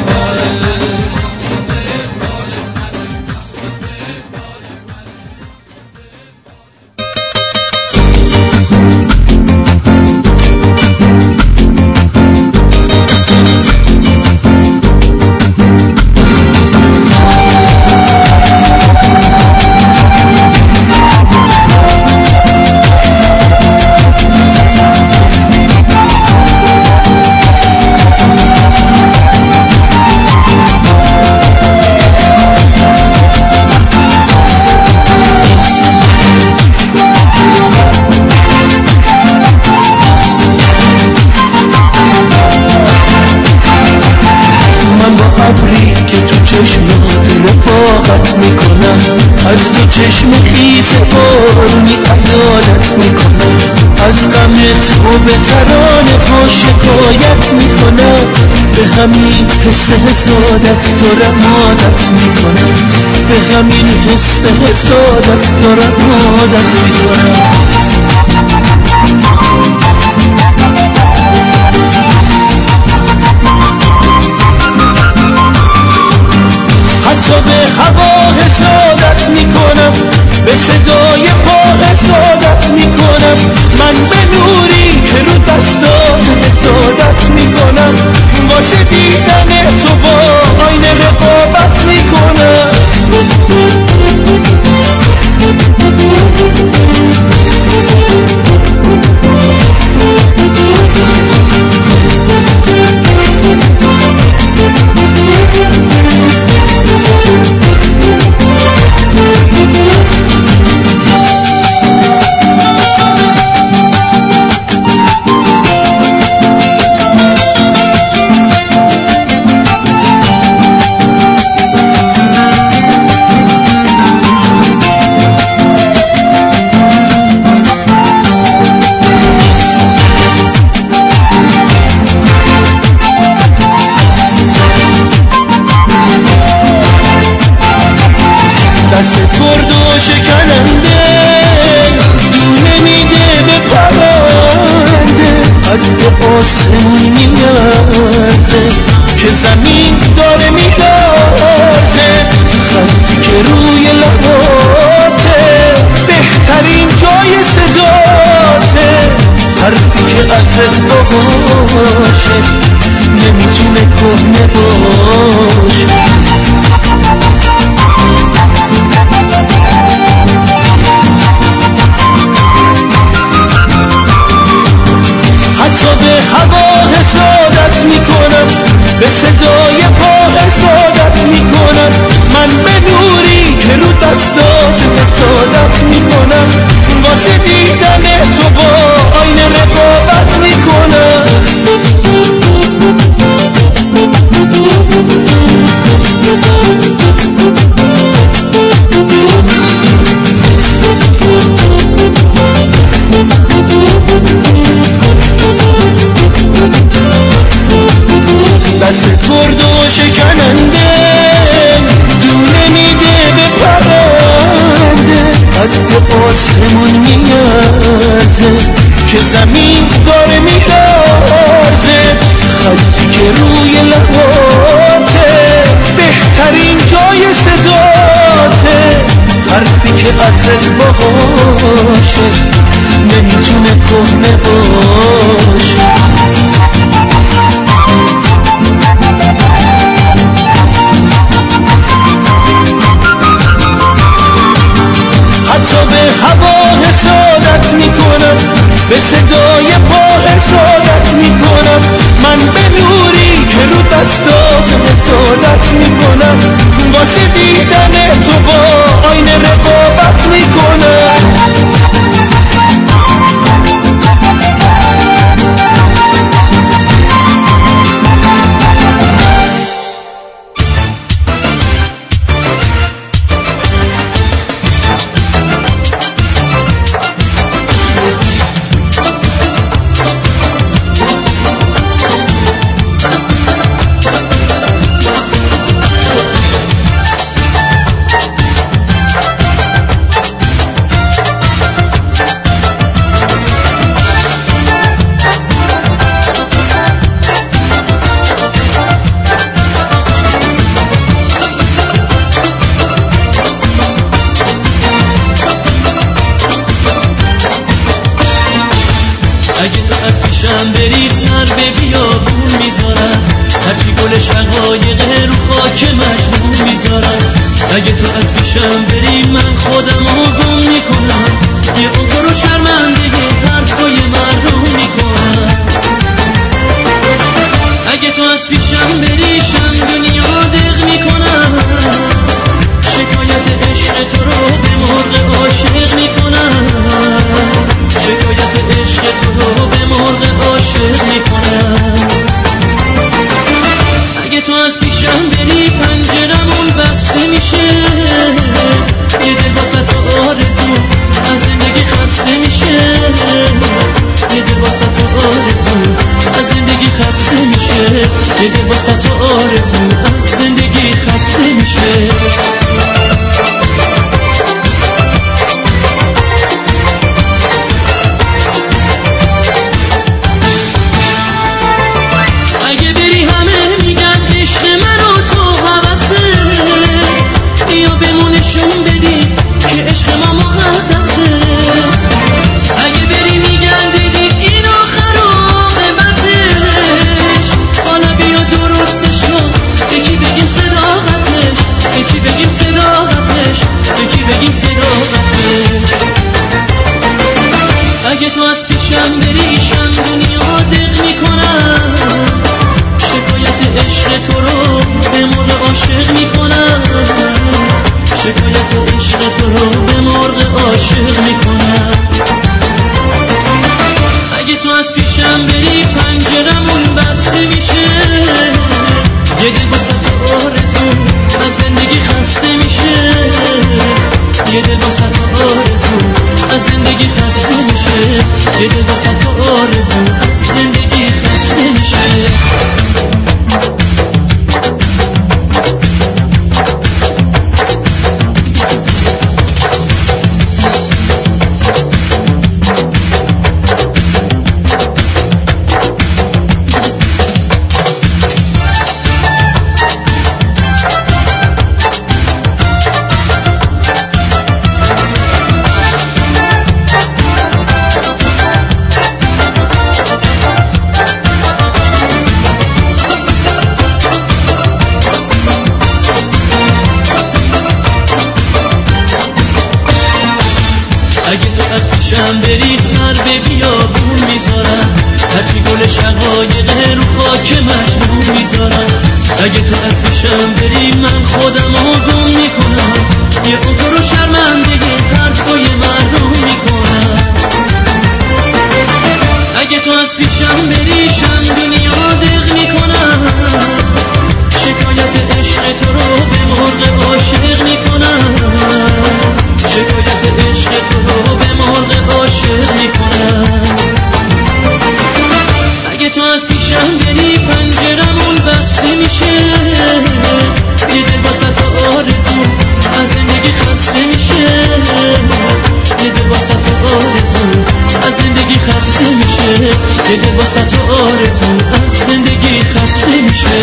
چشم خیس بارونی عیادت میکنم از غمت و به ترانه ها شکایت میکنم به همین حس حسادت دارم عادت میکنم به همین حس حسادت دارم عادت میکنم حتی به هوا حسادت میکنم به صدای پا حسادت میکنم من به نوری که رو دستات حسادت میکنم واسه دیدن تو با آینه رقابت میکنم آسمون میارزه که زمین داره میلرزه خطی که روی لباته بهترین جای صداته حرفی که عطرت باشه نمیتونه کهنه باشه حتی به هوا حسادت میکنم به صدای پا حسادت میکنم من به نوری که رو دستات حسادت میکنم واسه دیدن تو با آینه رقابت میکنم دست ترد و شکننده دونه میده به پرنده قد آسمون میارزه که زمین داره میلرزه خطی که روی لباته بهترین جای صداته حرفی که عطرت باشه نمیتونه کهنه باشه حتی به هوا حسادت میکنم به صدای پا حسادت میکنم من به نوری که رو دستات حسادت میکنم واسه دیدن تو با آینه رقابت میکنم پیشم بری من خودم رو گم میکنم، یه عذر و شرمندگی حرفای مردم میکنم. اگه تو از پیشم بری شم دنیا دق میکنم، شکایت عشق تو رو به مرغ عاشق میکنم، شکایت عشق تو رو به مرغ عاشق میکنم. اگه تو از پیشم بری پنجرمون بسته میشه، یه دل واسه تو آرزو از زندگی خسته میشه، یه دل واسه تو آرزو از زندگی خسته میشه، یه دل واسه تو آرزو از زندگی خسته میشه. نشون بدی که عشق ما مقدسه، اگه بری میگن دیدی این آخر عاقبتش، حالا بیا درستش کن، یکی بگیم صداقتش، یکی بگیم صداقتش، یکی بگیم صداقتش. اگه تو از پیشم بری شم دنیا دق میکنم، شکایت عشق تو رو به مرغ عاشق میکنم، شکایت عشق تو رو به مرغ عاشق میکنم. اگه تو از پیشم بری پنجرمون بسته میشه، یه دل واسه تو آرزو از زندگی خسته میشه، یه دل واسه تو آرزو از زندگی خسته میشه، یه دل واسه تو آرزو از زندگی خسته میشه. بری سر به بیابون میذارم، هرچی گل شقایق رو خاک مجنون میذارم. اگه تو از پیشم بری من خودم رو گم میکنم، یه عذر و شرمندگی حرفای مردم میکنم. اگه تو از پیشم بری شم دنیا دق میکنم، شکایت عشق تو رو به مرغ عاشق میکنم، شکایت عشق تو رو به مرغ عاشق میکنم. اگه تو از پیشم بری پنجرمون بسته میشه، یه دل واسه تو آرزو از زندگی خسته میشه، یه دل واسه تو آرزو از زندگی خسته میشه، یه دل واسه تو آرزو از زندگی خسته میشه.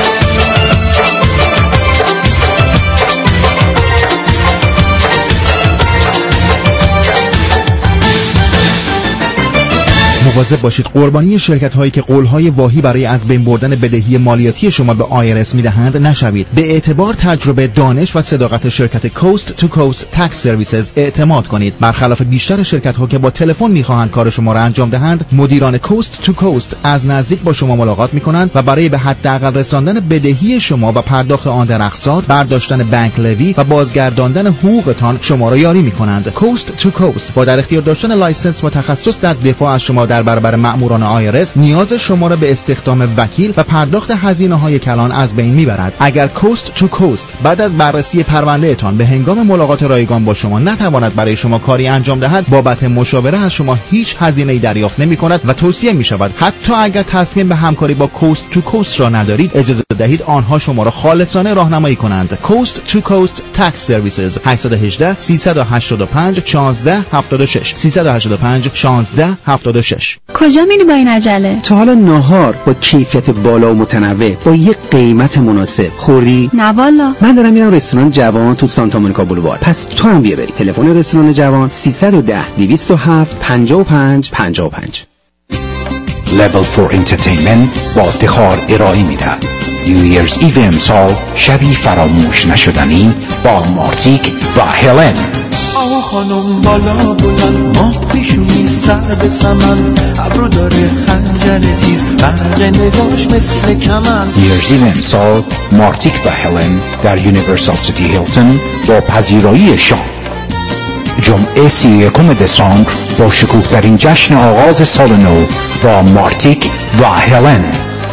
مواظب باشید قربانی شرکت هایی که قول های واهی برای از بین بردن بدهی مالیاتی شما به آی آر اس میدهند نشوید. به اعتبار، تجربه، دانش و صداقت شرکت کوست تو کوست تکس سرویسز اعتماد کنید. برخلاف بیشتر شرکت ها که با تلفن میخواهند کار شما را انجام دهند، مدیران کوست تو کوست از نزدیک با شما ملاقات میکنند و برای به حداقل رساندن بدهی شما و پرداخت آن در اقساط، برداشتن بانک لوی و بازگرداندن حقوقتان شما را یاری میکنند. کوست تو کوست با در اختیار داشتن لایسنس و تخصص در دفاع از شما در برابر مأموران آی آر اس، نیاز شما را به استخدام وکیل و پرداخت هزینه‌های کلان از بین میبرد. اگر کوست تو کوست بعد از بررسی پرونده تان به هنگام ملاقات رایگان با شما نتواند برای شما کاری انجام دهد، بابت مشاوره از شما هیچ هزینه‌ای دریافت نمی‌کند و توصیه می‌شود حتی اگر تصمیم به همکاری با کوست تو کوست را ندارید، اجازه دهید آنها شما را خالصانه راهنمایی کنند. کوست تو کوست تکس سرویسز هشت یک هشت سه هشت پنج یک شش هفت شش سه هشت پنج یک شش هفت شش. کجا میری با این عجله؟ تا حالا ناهار با کیفیت بالا و متنوع با یک قیمت مناسب خوردی؟ نه والا. من دارم میرم رستوران جوان تو سانتا مونیکا بولوار. پس تو هم بیا بریم. تلفن رستوران جوان سیصد و ده دویست و هفت پنجاه و پنج پنجاه و پنج. Level فور Entertainment با افتخار ارائه میدهد نیویرز ایو امسال شبی فراموش نشدنی با مارتیک و هلن. آقا خانم بالا بلند ما پیشونی سر به سمن ابرو داره خنجر تیز برق نگاش مثل کمن. نیویرز ایو امسال مارتیک و هلن در یونیورسال سیتی هیلتون با پذیرایی شام. جمعه سی و یکم دسامبر با شکوه‌ترین جشن آغاز سال نو با مارتیک و هلن.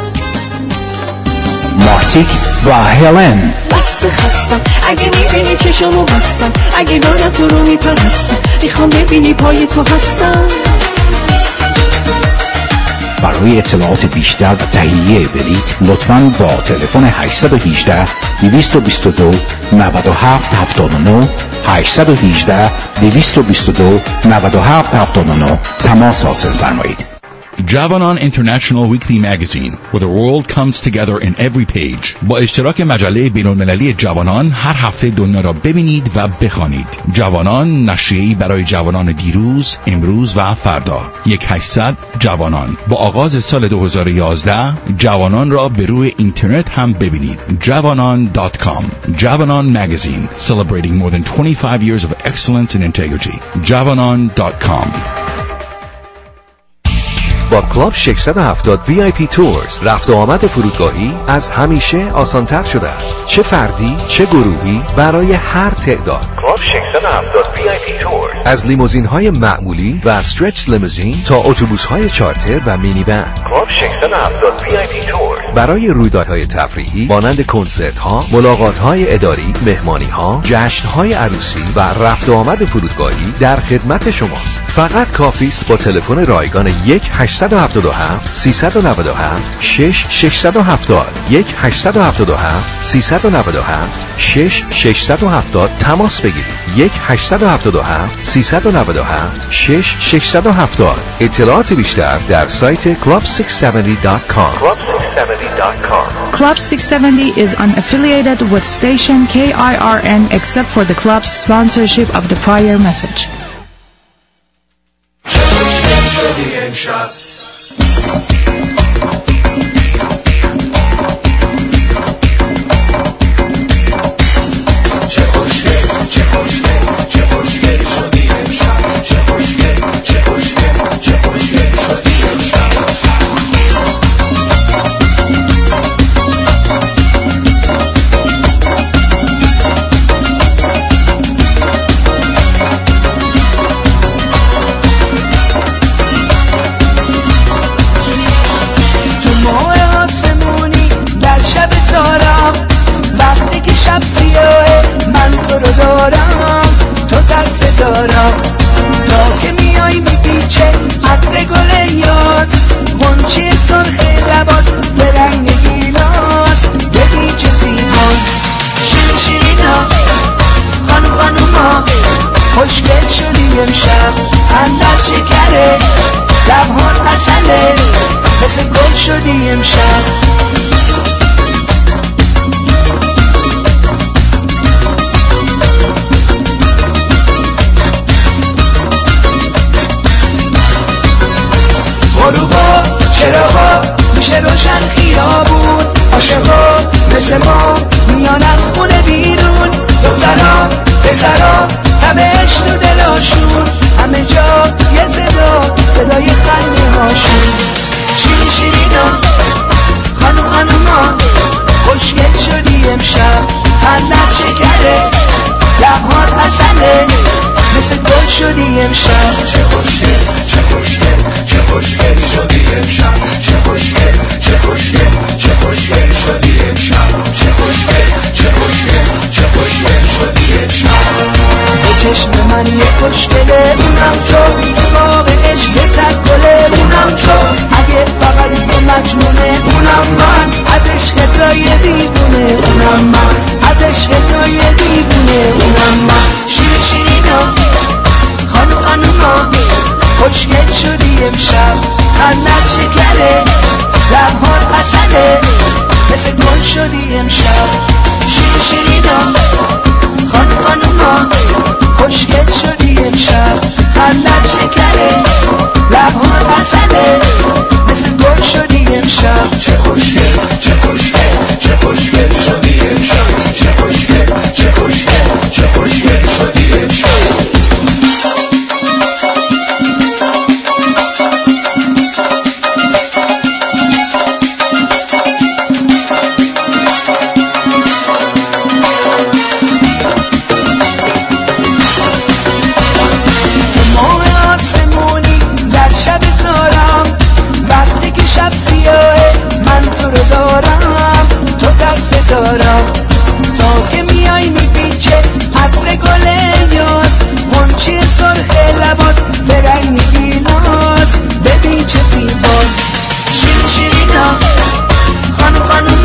مارتیک و هلن. بس خستم اگه میبینی چشمو بستم، اگه دارم تو رو میپرستم، میخوام ببینی پای تو هستم. برای اطلاعات بیشتر و تهیه بلیط لطفاً با تلفن هشت یک هشت دویست و بیست و دو نود و هفت هفتاد و نه هشت یک هشت دویست و بیست و دو نود و هفت هفتاد و نه تماس حاصل فرمایید. Javanon International Weekly Magazine, where the world comes together in every page. با اشتراک مجله بین‌المللی جوانان هر هفته دنیا را ببینید و بخوانید. جوانان نشریه‌ای برای جوانان دیروز، امروز و فردا. یک هشتصد جوانان. با آغاز سال دو هزار و یازده جوانان را به روی اینترنت هم ببینید. javanon dot com. Javanon Magazine, celebrating more than twenty-five years of excellence and integrity. javanon dot com. با کلاب ششصد و هفتاد وی آی پی تورز رفت و آمد فرودگاهی از همیشه آسان‌تر شده است. چه فردی چه گروهی برای هر تعداد. کلاب ششصد و هفتاد وی آی پی تورز از لیموزین‌های معمولی و استرچ لیموزین تا اتوبوس‌های چارتر و مینی ون. کلاب ششصد و هفتاد وی آی پی تورز برای رویدادهای تفریحی مانند کنسرت‌ها، ملاقات‌های اداری، مهمانی‌ها، جشن‌های عروسی و رفت و آمد فرودگاهی در خدمت شماست. فقط کافی است با تلفن رایگان یک هشتصد و هفتاد و هفت سیصد و نود و هفت شش ششصد و هفتاد یک هشتصد و هفتاد و هفت سیصد و نود و هفت شش ششصد و هفتاد تماس بگیرید. یک هشتصد و هفتاد و هفت سیصد و نود و هفت شش ششصد و هفتاد. اطلاعات بیشتر در سایت club six seventy dot com. club six seventy dot com. Club six seventy is unaffiliated with station K I R N except for the club's sponsorship of the prior message. خوشگل شدی امشب اندر شکره لبهات عسله مثل گل شدی امشب غروبا چراغا میشه روشن خیابون عاشقا مثل ما میان از خونه بیرون دخترا پسرا همه عشق تو دلاشون همه جا یه صدا صدای خنده هاشون شیرین شیرینا خانم خانوما خوشگل شدی امشب خندت شکره لبهات عسله مثل گل شدی امشب چه خوشگل چه خوشگل چه خوشگل شدی امشب چه خوشگل چه خوشگل چه خوشگل شدی امشب چه خوشگل چه خوشگل چه خوشگل شدی امشب به چشم من یه خوشگله اونم تو باغ عشق تکله اونم تو اگه فقط یه مجنونه اونم من از عشق تو یه دیوونه اونم من از عشق تو یه دیوونه اونم من شیرین شیرینا خانم خانوما خوشگل شدی امشب خندت شکره لبهات عسله مثل گل شدی امشب شیرین شیرینا خانم خانوما خوشگل شدی امشب خندت شکره لبهات عسله مثل گل شدی امشب چه خوشگل چه خوشگل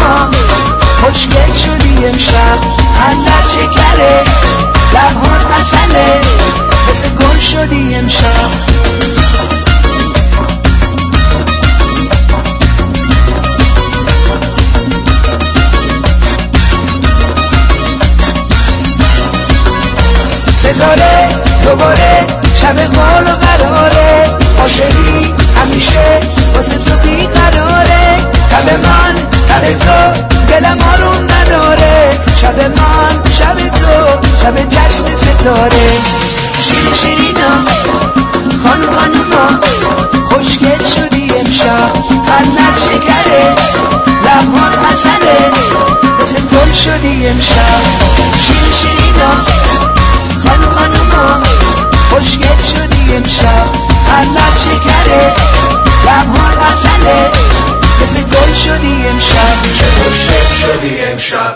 ما خوشگل شدی امشب اندر شکره لبهات مسئله مثل گل شدی امشب ستاره دوباره شب قال و قراره عاشقی همیشه واسه تو بیقراره شب من شب تو دلم آروم نداره شب من شب تو شب جشن ستاره شیرین شیرینا خانم خانوما خوشگل شدی امشب قلبت شکره لبهات مسئله مثل گل شدی امشب شیرین شیرینا خانم خانوما خوشگل شدی امشب قلبت شکره لبهات مسئله مثل گل شدی امشب چه خوشگل شدی امشب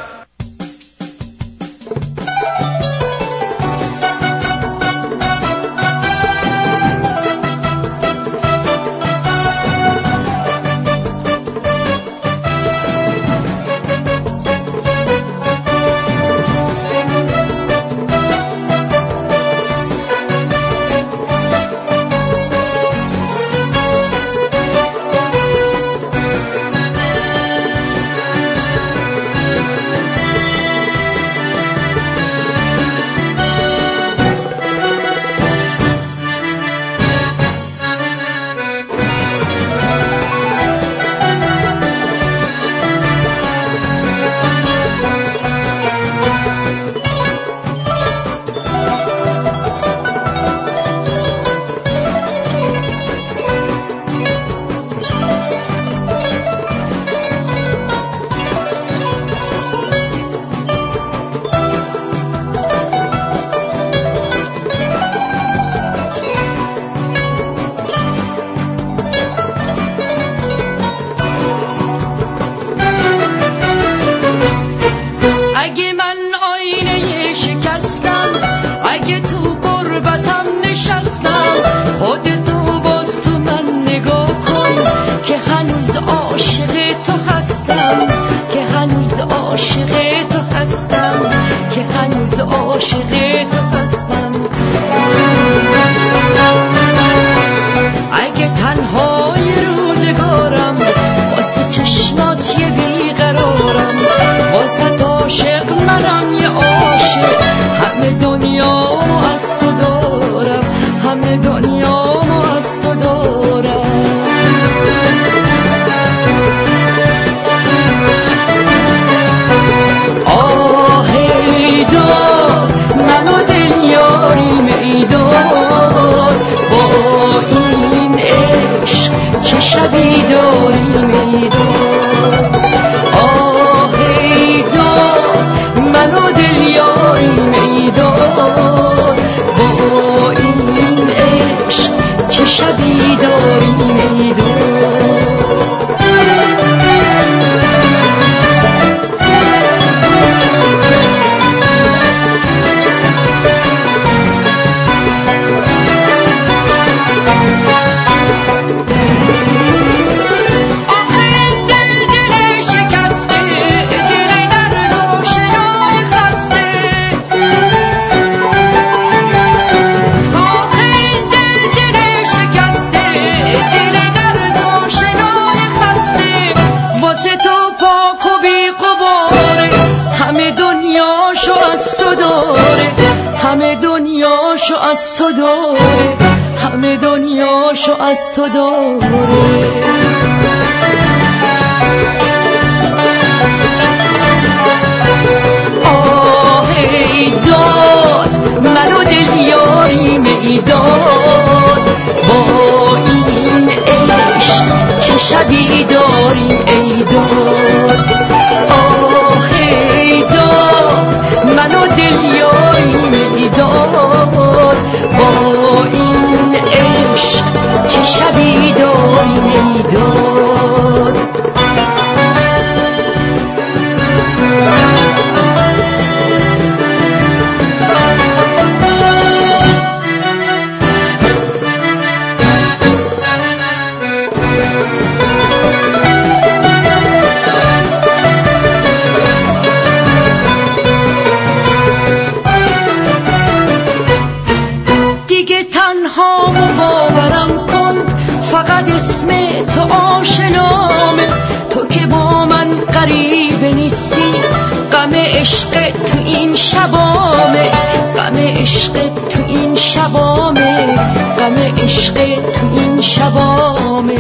عشق تو این شبامه، غم عشق تو این شبامه، غم عشق تو این شبامه.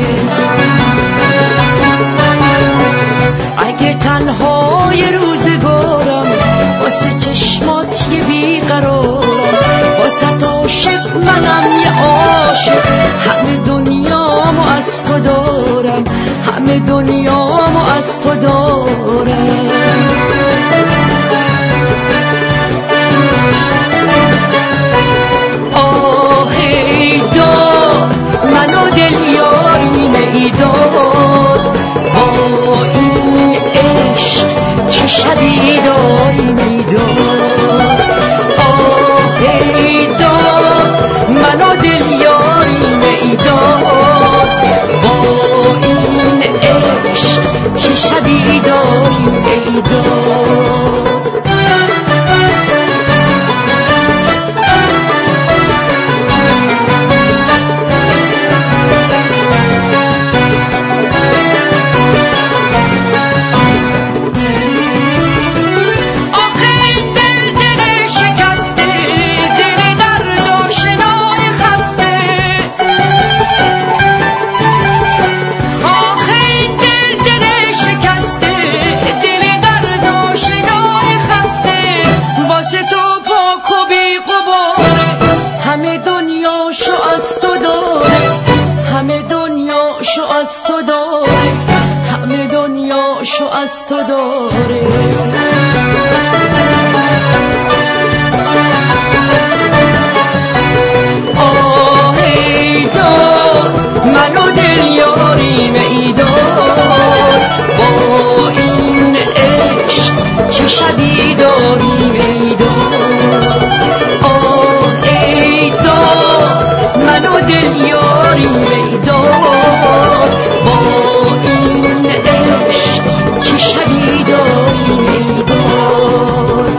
اگه تنهای روزگارم واسه چشمات یه بیقرارم، واسه عاشق منم یه عاشق، همه دنیامو از تو دارم، همه دنیامو از تو دارم. آه ای داد منو دل یاری میداد، با این عشق چه شبی داری میداد. آه ای داد منو دل یاری میداد، با این عشق چه شبی داری میداد. از تو داره. آه ای داد منو دل یاری میداد، با این عشق چه شبی داری میداد. آه ای داد منو دل یاری میداد، با این عشق چه شبی داری میداد.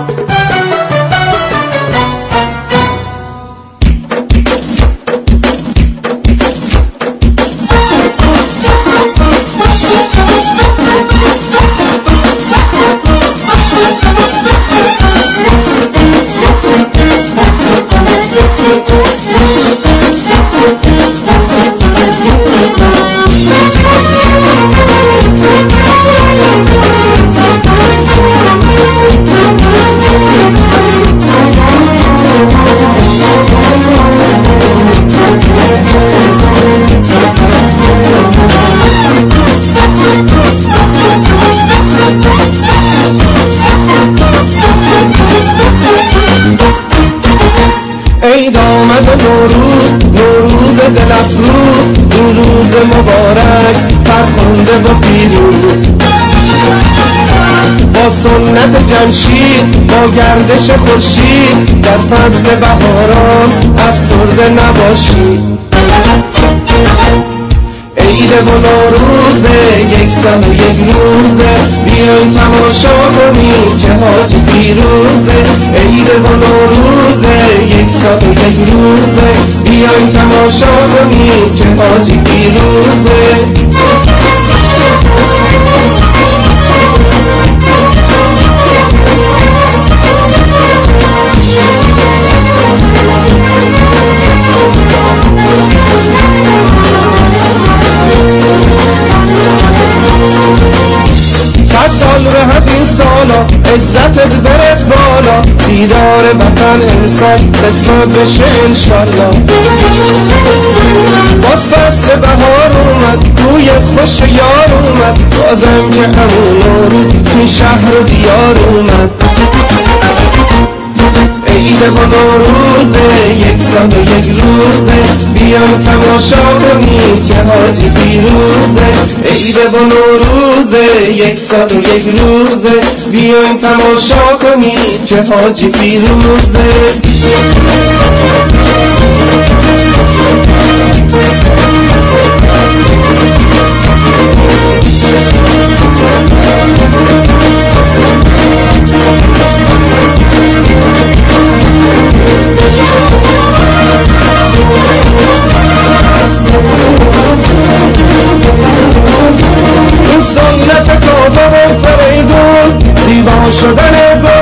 عید آمد نوروز، نوروز دل افروز، این روز مبارک فرخنده و پیروز. با سنت جمشید، با گردش خورشید، در فصل بهاران افسرده نباشید. عید و نوروزه، یک سال و یک روزه، بیاین تماشا کنیم که حاجی پیروزه. عید و نوروزه، یک سال و یک روزه، بیاین تماشا کنیم که حاجی پیروزه. صد سال رهد این سالا، عزتت برد بالا، دیدار وطن انسان قسمت بشه انشالله. باز فصل بهار اومد، روی خوش یار اومد، بازم که همون نوروز توی شهر و دیار اومد. عید و نوروزه، یک سال و یک روزه، بیان تماشا کنیم که حاجی پیروزه. عید و نوروزه، یک سال و یک روزه، بیان تماشا کنیم که حاجی پیروزه. این سنت کابه و فریدون، دیوان شدن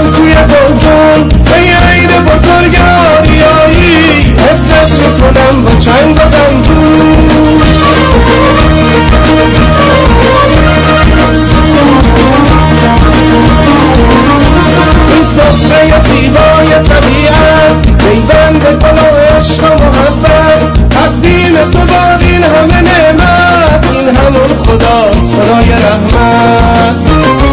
رحمت.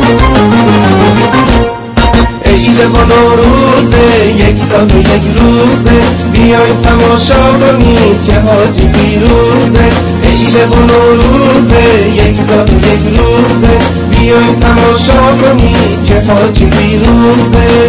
عید و نوروزه یک سال و یک روزه، بیاین تماشا کنید که حاجی پیروزه. عید و نوروزه یک سال و یک روزه، بیاین تماشا کنید که حاجی پیروزه.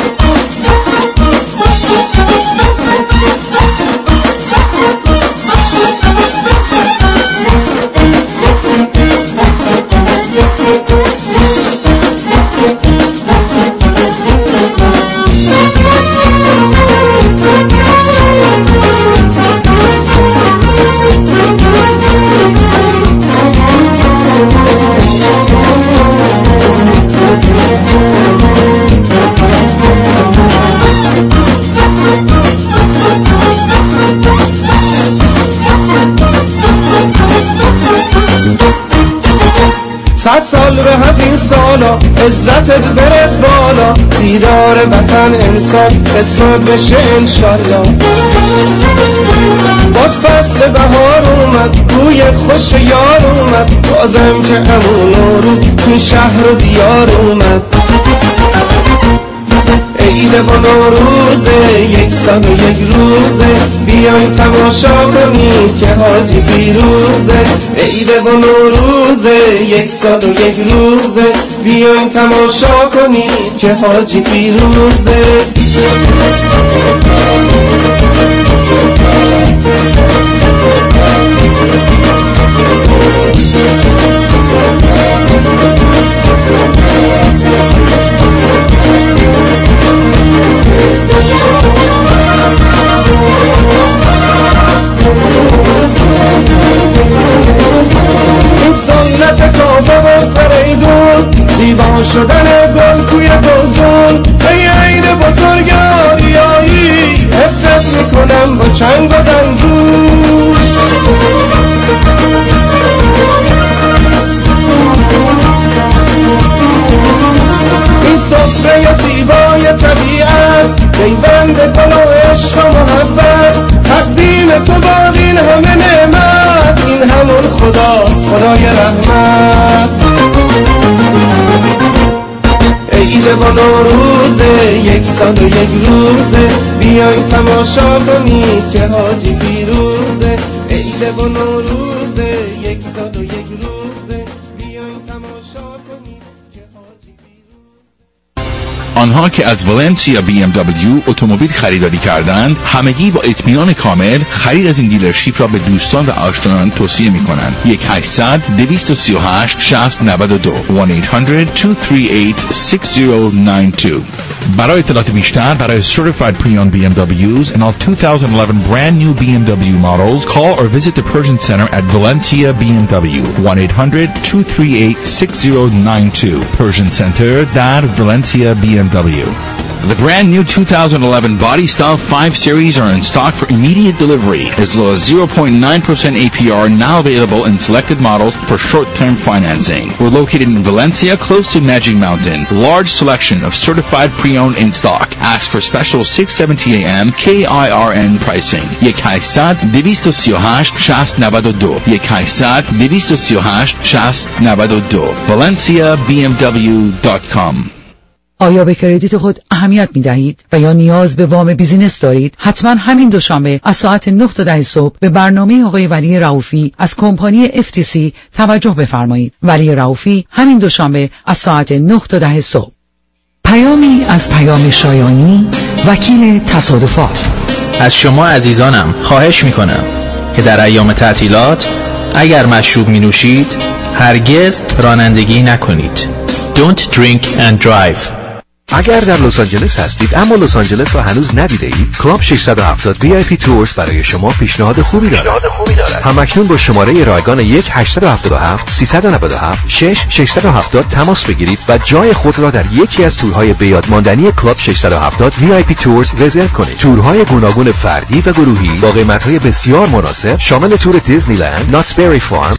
صد سال رهد این سالا، عزتت برد بالا، دیدار وطن انسان قسمت بشه انشالله. باز فصل بهار اومد، روی خوش یار اومد، بازم که امون نوروز تو شهر و دیار اومد. عید و نوروزه یک سال و یک روزه، بیاین تماشا کنید که حاجی پیروزه. عید و نوروزه یک سال و یک روزه، بیاین تماشا کنید که حاجی پیروزه. دیوان شدن گل توی گلدون، ای عید بزرگ آریایی، حفظت میکنم با چنگ و دندون. این سفره زیبای طبیعت، پیوند گل و عشق و محبت، تقدیم تو باد این همه نعمت، این همون خدا، خدای رحمت. عید و نوروزه یک سال و یک روزه، بیاین تماشا کنید که حاجی پیروزه. عید و نوروزه یک سال و یک روزه، بیاین تماشا کنید که حاجی پیروزه. آنها که از ولنسیا بی ام دبلیو اتومبیل خریداری کردند، همگی با اطمینان کامل خرید از این دیلرشیپ را به دوستان و آشنایان توصیه می‌کنند. یک هشتصد دویست و سی و هشت شصت نود و دو one eight hundred two three eight six zero nine two. برای اطلاعات بیشتر برای Certified Pre-Owned بی ام دبلیوز and all twenty eleven brand new بی ام دبلیو models, call or visit the Persian Center at Valencia بی ام دبلیو one eight hundred two three eight six zero nine two. Persian Center در Valencia بی ام دبلیو. The brand new twenty eleven Body Style five Series are in stock for immediate delivery, as low as zero point nine percent A P R now available in selected models for short-term financing. We're located in Valencia, close to Magic Mountain. Large selection of certified pre-owned in stock. Ask for special six seventy A M K I R N pricing. one eight hundred two three eight six zero nine two one eight hundred two three eight six zero nine two valencia b m w dot com. آیا به کردیت خود اهمیت می دهید و یا نیاز به وام بیزینس دارید؟ حتما همین دوشنبه از ساعت نه تا ده صبح به برنامه آقای ولی رؤوفی از کمپانی اف تی سی توجه بفرمایید. ولی رؤوفی همین دوشنبه از ساعت نه تا ده صبح. پیامی از پیام شایانی، وکیل تصادفات. از شما عزیزانم خواهش می کنم که در ایام تعطیلات اگر مشروب می نوشید هرگز رانندگی نکنید. Don't drink and drive. اگر در لس آنجلس هستید اما لس آنجلس را هنوز ندیده اید، کلاب ششصد و هفتاد وی آی پی تورز برای شما پیشنهاد خوبی دارد. همکنون با شماره رایگان یک هشت هفت هفت سه نه هفت شش شش هفت صفر تماس بگیرید و جای خود را در یکی از تورهای بیاد ماندنی کلاب ششصد و هفتاد وی آی پی تورز رزرو کنید. تورهای گوناگون فردی و گروهی با قیمت‌های بسیار مناسب شامل تور دیزنی لند، ناتسبری فارم،